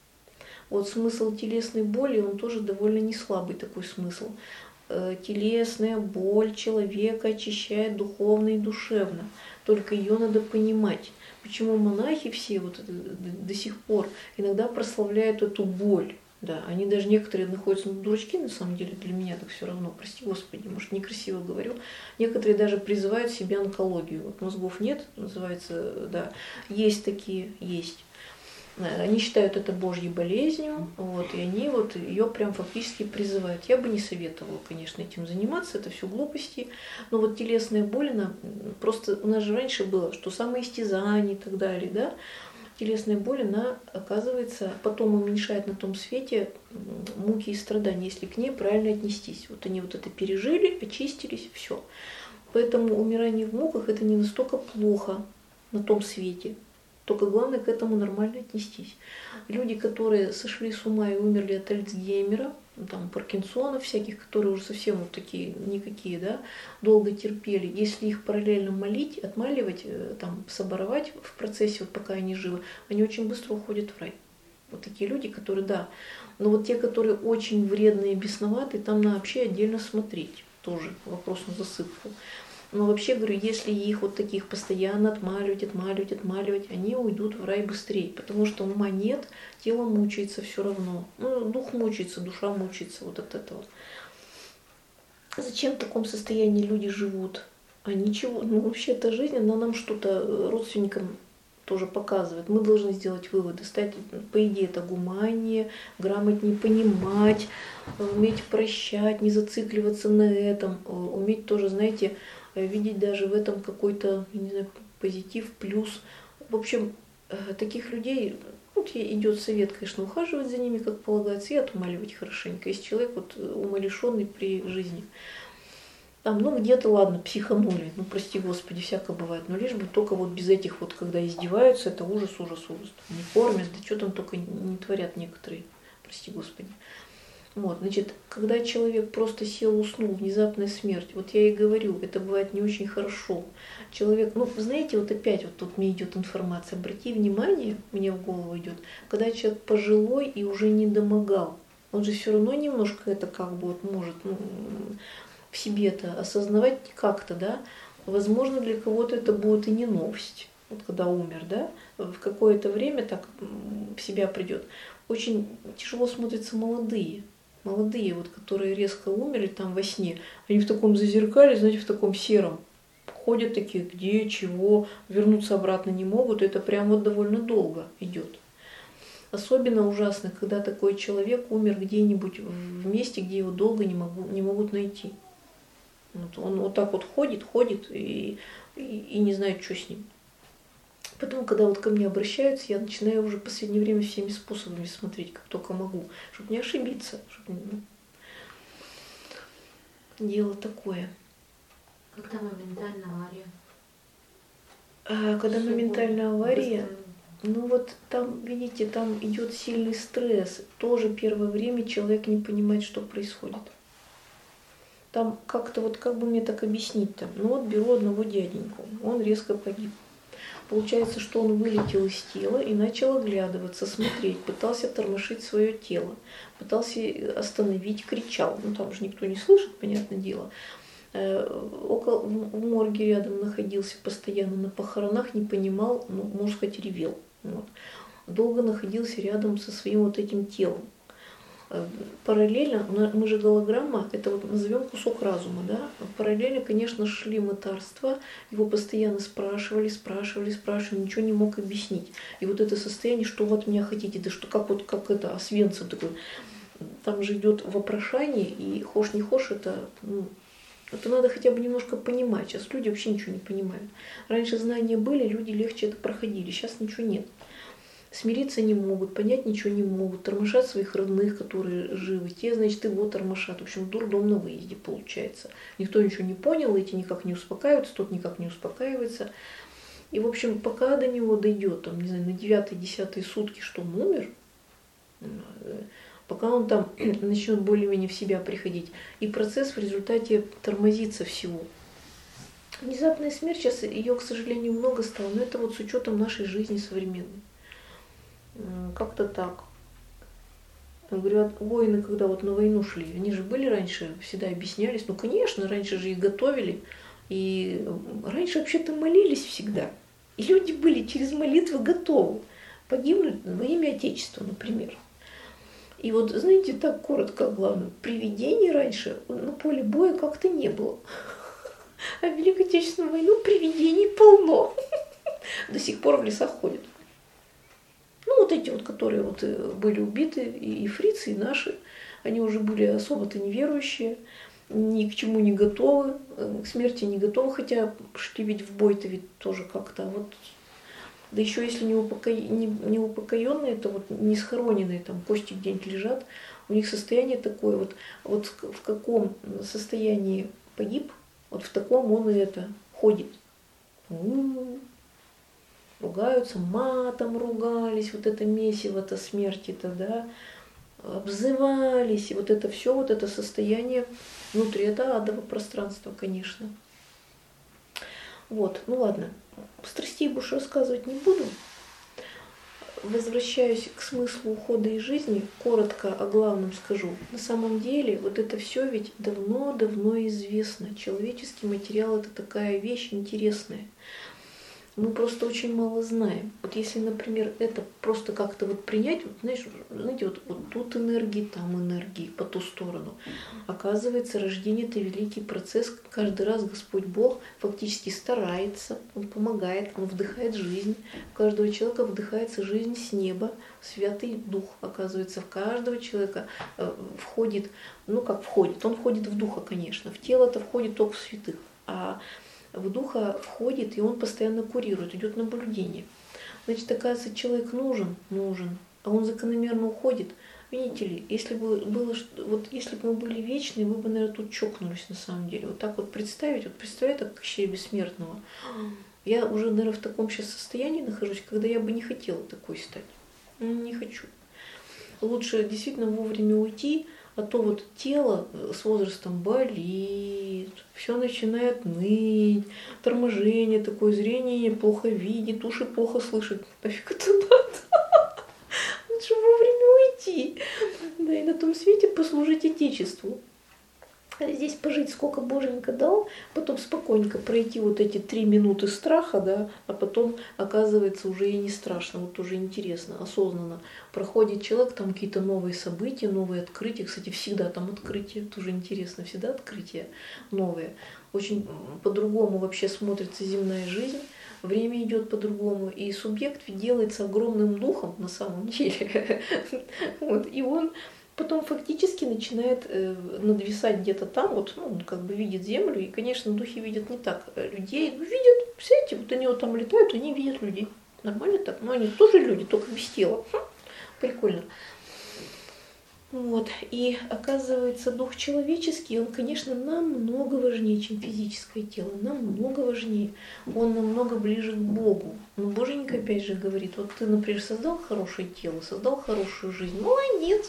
Вот смысл телесной боли, он тоже довольно не слабый такой смысл. Телесная боль человека очищает духовно и душевно. Только ее надо понимать. Почему монахи все вот до сих пор иногда прославляют эту боль. Да, они даже некоторые находятся, дурачки на самом деле, для меня так все равно, прости Господи, может некрасиво говорю. Некоторые даже призывают себе онкологию. Вот мозгов нет, называется, да, есть такие, есть. Они считают это Божьей болезнью, вот, и они вот ее прям фактически призывают. Я бы не советовала, конечно, этим заниматься, это все глупости. Но вот телесная боль, она, просто у нас же раньше было, что самоистязание и так далее, да, телесная боль, она, оказывается, потом уменьшает на том свете муки и страдания, если к ней правильно отнестись. Вот они вот это пережили, очистились, все. Поэтому умирание в муках это не настолько плохо на том свете. Только главное к этому нормально отнестись. Люди, которые сошли с ума и умерли от Альцгеймера, там, Паркинсона всяких, которые уже совсем вот такие никакие, да, долго терпели, если их параллельно молить, отмаливать, там, соборовать в процессе, вот пока они живы, они очень быстро уходят в рай. Вот такие люди, которые, да. Но вот те, которые очень вредные и бесноватые, там надо вообще отдельно смотреть. Тоже вопрос на засыпку. Но вообще, говорю, если их вот таких постоянно отмаливать, они уйдут в рай быстрее, потому что ума нет, тело мучается все равно. Ну, дух мучается, душа мучается вот от этого. Зачем в таком состоянии люди живут? А ничего, ну вообще эта жизнь, она нам что-то родственникам тоже показывает. Мы должны сделать выводы, стать, по идее, это гуманнее, грамотнее понимать, уметь прощать, не зацикливаться на этом, уметь тоже, знаете, видеть даже в этом какой-то, не знаю, позитив, плюс. В общем, таких людей, вот идет совет, конечно, ухаживать за ними, как полагается, и отумаливать хорошенько. Если человек вот умалишенный при жизни. Там, ну где-то, ладно, психанули, ну прости Господи, всякое бывает, но лишь бы только вот без этих вот, когда издеваются, это ужас. Не кормят, да что там только не творят некоторые, прости Господи. Вот, значит, когда человек просто сел, уснул, внезапная смерть, вот я и говорю, это бывает не очень хорошо. Человек, ну, знаете, вот опять вот тут мне идет информация, обрати внимание, мне в голову идет, когда человек пожилой и уже не домогал, он же все равно немножко это как бы вот может, ну, в себе это осознавать как-то, да, возможно, для кого-то это будет и не новость, вот когда умер, да, в какое-то время так в себя придет. Очень тяжело смотрятся молодые, вот, которые резко умерли там во сне, они в таком зазеркале, знаете, в таком сером, ходят такие, где, чего, вернуться обратно не могут, это прям вот довольно долго идет. Особенно ужасно, когда такой человек умер где-нибудь в месте, где его долго не могут найти. Вот он вот так вот ходит и не знает, что с ним. Поэтому, когда вот ко мне обращаются, я начинаю уже в последнее время всеми способами смотреть, как только могу, чтобы не ошибиться. Дело такое. Когда моментальная авария? Когда моментальная авария, ну вот там, видите, там идет сильный стресс. Тоже первое время человек не понимает, что происходит. Там как-то вот, как бы мне так объяснить-то? Ну вот беру одного дяденьку, он резко погиб. Получается, что он вылетел из тела и начал оглядываться, смотреть, пытался тормошить свое тело, пытался остановить, кричал. Ну там же никто не слышит, понятное дело. В морге рядом находился постоянно, на похоронах не понимал, ну, можно сказать, ревел. Вот. долго находился рядом со своим вот этим телом. Параллельно, мы же голограмма, это вот назовем кусок разума, да? Параллельно, конечно, шли мытарства, его постоянно спрашивали, ничего не мог объяснить. И вот это состояние, что вы от меня хотите, да что как вот как это Освенцим такой, там же идет вопрошание, и хошь не хошь, это надо хотя бы немножко понимать. Сейчас люди вообще ничего не понимают. Раньше знания были, люди легче это проходили, сейчас ничего нет. Смириться не могут, понять ничего не могут, тормошат своих родных, которые живы. Те, значит, его тормошат. В общем, дурдом на выезде получается. Никто ничего не понял, эти никак не успокаиваются, тот никак не успокаивается. И, в общем, пока до него дойдет, там, не знаю, на 9-10 сутки, что он умер, пока он там начнет более-менее в себя приходить, и процесс в результате тормозится всего. Внезапная смерть, сейчас ее, к сожалению, много стало, но это вот с учетом нашей жизни современной. Как-то так. Я говорю, воины, когда вот на войну шли, они же были раньше, всегда объяснялись. Ну, конечно, раньше же их готовили. И раньше вообще-то молились всегда. И люди были через молитвы готовы погибнуть во имя Отечества, например. И вот, знаете, так коротко, главное, привидений раньше на поле боя как-то не было. А в Великую Отечественную войну привидений полно. До сих пор в лесах ходят. Ну, вот эти вот, которые вот были убиты, и фрицы, и наши, они уже были особо-то неверующие, ни к чему не готовы, к смерти не готовы, хотя шли ведь в бой-то ведь тоже как-то вот. Да еще если не упокоенные, это вот не схороненные, там кости где-нибудь лежат, у них состояние такое, вот в каком состоянии погиб, вот в таком он и это ходит. Ругаются, матом ругались, вот это месиво-то смерти-то, да, обзывались, и вот это все, вот это состояние внутри, это адово пространство, конечно. Вот, ну ладно, страстей больше рассказывать не буду. Возвращаюсь к смыслу ухода из жизни, коротко о главном скажу. На самом деле, вот это все ведь давно-давно известно. Человеческий материал – это такая вещь интересная. Мы просто очень мало знаем. Вот если, например, это просто как-то вот принять, вот, знаете, вот тут энергии, там энергии, по ту сторону. Оказывается, рождение – это великий процесс. Каждый раз Господь Бог фактически старается, Он помогает, Он вдыхает жизнь. В каждого человека вдыхается жизнь с неба, Святый Дух, оказывается, в каждого человека входит, ну как входит, он входит в Духа, конечно, в тело-то входит только святых, а в Духа входит, и он постоянно курирует, идет наблюдение. Значит, оказывается, человек нужен, а он закономерно уходит. Видите ли, если бы мы были вечны, вы бы, наверное, тут чокнулись на самом деле. Вот так вот представить, представляете, как ощущение бессмертного. Я уже, наверное, в таком сейчас состоянии нахожусь, когда я бы не хотела такой стать. Не хочу. Лучше действительно вовремя уйти, а то вот тело с возрастом болит, все начинает ныть, торможение такое, зрение плохо видит, уши плохо слышит. Нафиг это надо? Лучше вовремя уйти. Да, и на том свете послужить Отечеству. Здесь пожить сколько Боженька дал, потом спокойненько пройти вот эти 3 минуты страха, да, а потом оказывается уже и не страшно, вот уже интересно, осознанно. Проходит человек, там какие-то новые события, новые открытия. Кстати, всегда там открытия, тоже интересно, всегда открытия новые. Очень по-другому вообще смотрится земная жизнь, время идет по-другому, и субъект ведь делается огромным духом на самом деле. И он потом фактически начинает надвисать где-то там, вот, он как бы видит землю, и, конечно, духи видят не так людей, видят, представляете, вот они вот там летают, они видят людей. Нормально так? Но они тоже люди, только без тела. Прикольно. Вот. И оказывается, дух человеческий, он, конечно, намного важнее, чем физическое тело, намного важнее. Он намного ближе к Богу. Но Боженька опять же говорит, вот ты, например, создал хорошее тело, создал хорошую жизнь, молодец,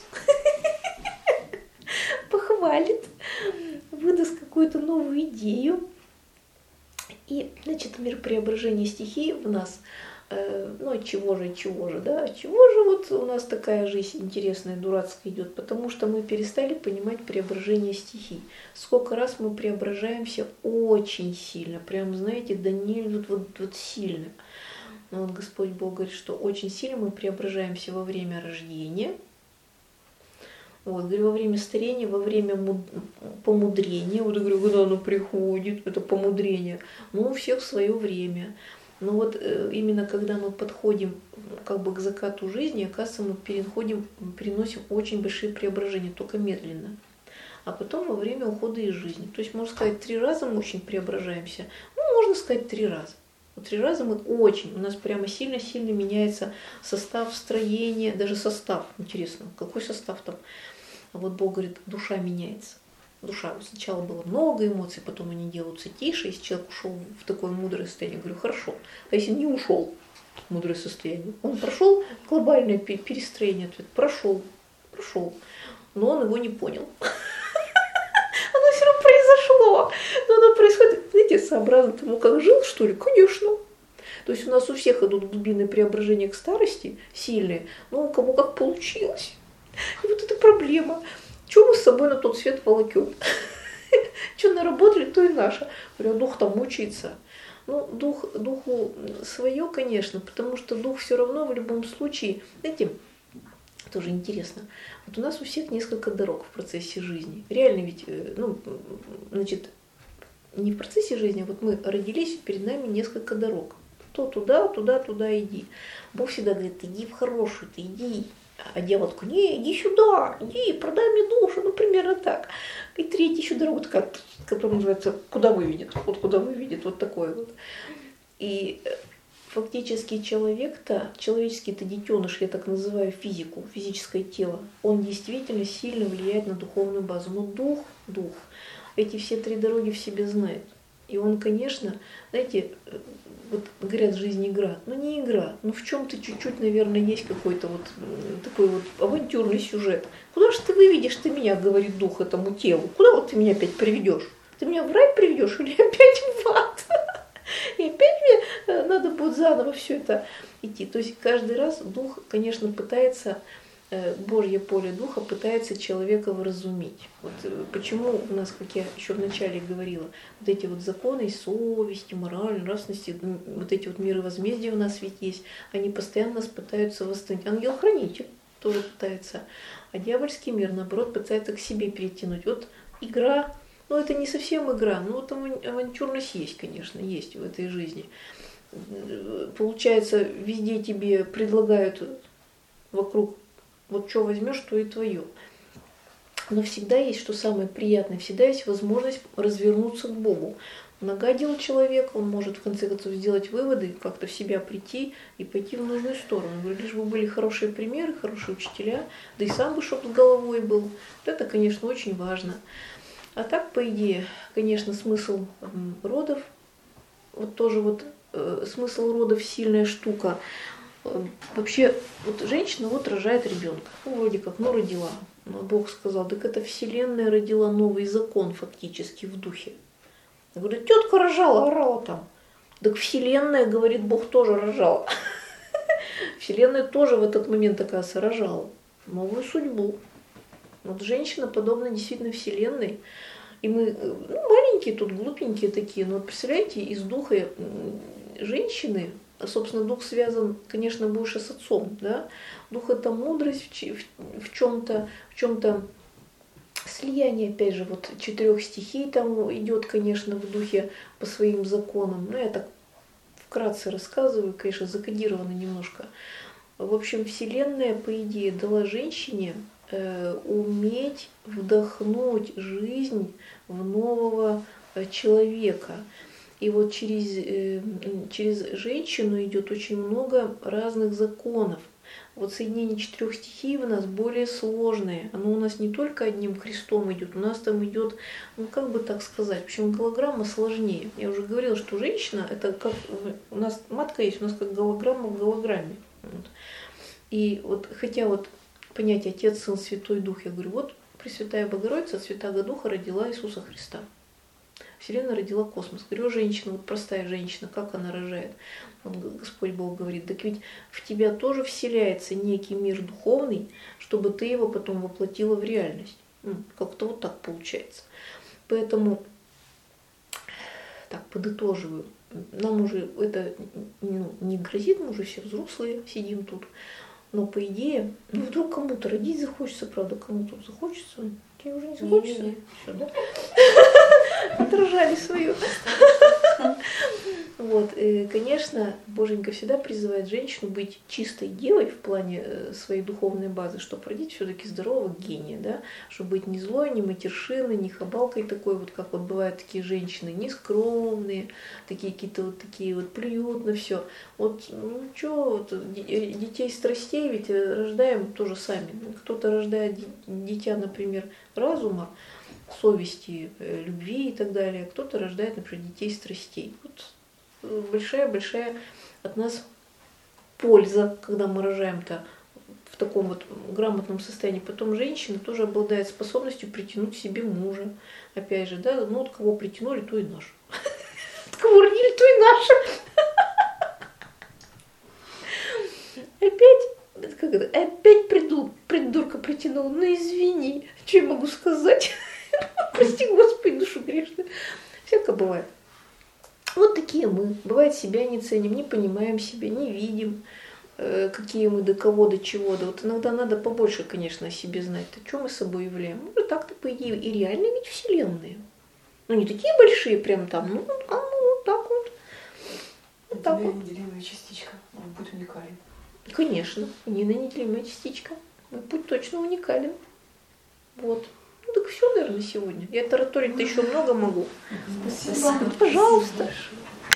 похвалит, выдаст какую-то новую идею. И, значит, мир преображения стихий в нас, ну, от чего же, да, от чего же вот у нас такая жизнь интересная, дурацкая идет, потому что мы перестали понимать преображение стихий. Сколько раз мы преображаемся очень сильно, прям, знаете, да не вот сильно. Но вот Господь Бог говорит, что очень сильно мы преображаемся во время рождения, вот, говорю, во время старения, во время помудрения. Вот я говорю, когда оно приходит, это помудрение. Ну, у всех свое время. Но вот именно когда мы подходим как бы к закату жизни, оказывается, мы переносим очень большие преображения, только медленно. А потом во время ухода из жизни. То есть, можно сказать, 3 раза мы очень преображаемся. Ну, можно сказать, 3 раза. Вот 3 раза мы очень, у нас прямо сильно-сильно меняется состав, строение, даже состав, интересно, какой состав там. А вот Бог говорит, душа меняется. Душа. Сначала было много эмоций, потом они делаются тише. Если человек ушел в такое мудрое состояние, я говорю, хорошо. А если не ушел в мудрое состояние, он прошел глобальное перестроение, ответ, прошел, но он его не понял. Оно все равно произошло. Но оно происходит, знаете, сообразно тому, как жил, что ли? Конечно. То есть у нас у всех идут глубинные преображения к старости, сильные, но у кого как получилось. И вот это проблема. Что мы с собой на тот свет волокем? Что наработали, то и наше. Говорю, дух там мучается. Ну, духу свое, конечно, потому что дух все равно в любом случае, знаете, тоже интересно. Вот у нас у всех несколько дорог в процессе жизни. Реально ведь, ну, значит, не в процессе жизни, а вот мы родились, перед нами несколько дорог. То туда, туда иди. Бог всегда говорит, иди в хорошую, ты иди. А дьявол такой, не, иди сюда, иди, продай мне душу, ну, примерно так. И третья еще дорога такая, которая называется, куда выведет, вот такое вот. И фактически человеческий-то детеныш, я так называю физику, физическое тело, он действительно сильно влияет на духовную базу. Но дух, эти все 3 дороги в себе знает. И он, конечно, знаете, вот говорят, жизнь игра. Ну не игра, но в чем-то чуть-чуть, наверное, есть какой-то вот такой вот авантюрный сюжет. Куда же ты выведешь ты меня, говорит дух этому телу? Куда вот ты меня опять приведешь? Ты меня в рай приведешь или опять в ад? И опять мне надо будет заново все это идти. То есть каждый раз дух, конечно, пытается, Божье поле духа пытается человека вразумить. Вот почему у нас, как я еще вначале говорила, вот эти вот законы совести, морали, нравственности, вот эти вот миры возмездия у нас ведь есть, они постоянно нас пытаются восстановить. Ангел-хранитель тоже пытается, а дьявольский мир, наоборот, пытается к себе перетянуть. Вот игра, ну это не совсем игра, но вот авантюрность есть, конечно, есть в этой жизни. Получается, везде тебе предлагают вокруг, вот что возьмешь, то и твое. Но всегда есть, что самое приятное, всегда есть возможность развернуться к Богу. Нагадил человек, он может в конце концов сделать выводы, как-то в себя прийти и пойти в нужную сторону. Говорю, лишь бы были хорошие примеры, хорошие учителя, да и сам бы чтобы с головой был. Вот это, конечно, очень важно. А так, по идее, конечно, смысл родов, вот тоже вот смысл родов сильная штука. Вообще, вот женщина вот рожает ребенка, ну вроде как, ну родила. Но Бог сказал, так это Вселенная родила новый закон фактически в духе. Я говорю, тетка рожала, орала там. Так Вселенная, говорит, Бог тоже рожала. Вселенная тоже в этот момент, оказывается, рожала новую судьбу. Вот женщина подобна действительно Вселенной. И мы маленькие тут, глупенькие такие, но вот представляете, из духа женщины, собственно, дух связан, конечно, больше с отцом, да? Дух — это мудрость, в чем-то слияние, опять же, вот 4 стихий там идет, конечно, в духе по своим законам. Ну, я так вкратце рассказываю, конечно, закодировано немножко. В общем, Вселенная, по идее, дала женщине уметь вдохнуть жизнь в нового человека. И вот через женщину идет очень много разных законов. Вот соединение 4 стихий у нас более сложное. Оно у нас не только одним крестом идет, у нас там идет, ну как бы так сказать, в общем, голограмма сложнее. Я уже говорила, что женщина, это как у нас матка есть, у нас как голограмма в голограмме. Вот. И вот, хотя вот понятие Отец, Сын, Святой Дух, я говорю, вот Пресвятая Богородица от Святаго Духа родила Иисуса Христа. Вселенная родила космос. Говорю, женщина, вот простая женщина, как она рожает? Вот Господь Бог говорит, так ведь в тебя тоже вселяется некий мир духовный, чтобы ты его потом воплотила в реальность. Как-то вот так получается. Поэтому Так, подытоживаю. Нам уже это не грозит, мы уже все взрослые сидим тут. Но по идее, вдруг кому-то родить захочется, правда, кому-то захочется. Тебе уже не захочется? Не-не-не. Всё, да? Отражали свою. Вот, конечно, Боженька всегда призывает женщину быть чистой девой в плане своей духовной базы, чтобы родить все-таки здорового гения, да, чтобы быть не злой, не матершиной, не хабалкой такой, вот как вот бывают такие женщины, не скромные, такие какие-то вот такие вот плюют на все. Вот, ну что, вот, детей страстей ведь рождаем тоже сами. Кто-то рождает дитя, например, разума, совести, любви и так далее. Кто-то рождает, например, детей страстей. Вот большая-большая от нас польза, когда мы рожаем-то в таком вот грамотном состоянии. Потом женщина тоже обладает способностью притянуть к себе мужа. Опять же, да, ну вот кого притянули, то и наш. Кого родили, то и наш. Опять придурка притянул. Ну извини, что я могу сказать? Прости, Господи, душу грешную. Всякое бывает. Вот такие мы. Бывает, себя не ценим, не понимаем себя, не видим, какие мы, до кого, до чего. Да вот иногда надо побольше, конечно, о себе знать. Что мы собой являем? Ну, так-то, по идее, и реально ведь вселенные. Ну, не такие большие, прям там, ну, вот так вот. Вот так вот. Неделимая частичка. Он будет уникален. Конечно, Нина неделимая частичка. Мой путь точно уникален. Вот. Ну так все, наверное, сегодня. Я тараторить-то еще много могу. Спасибо. Пожалуйста. Большое.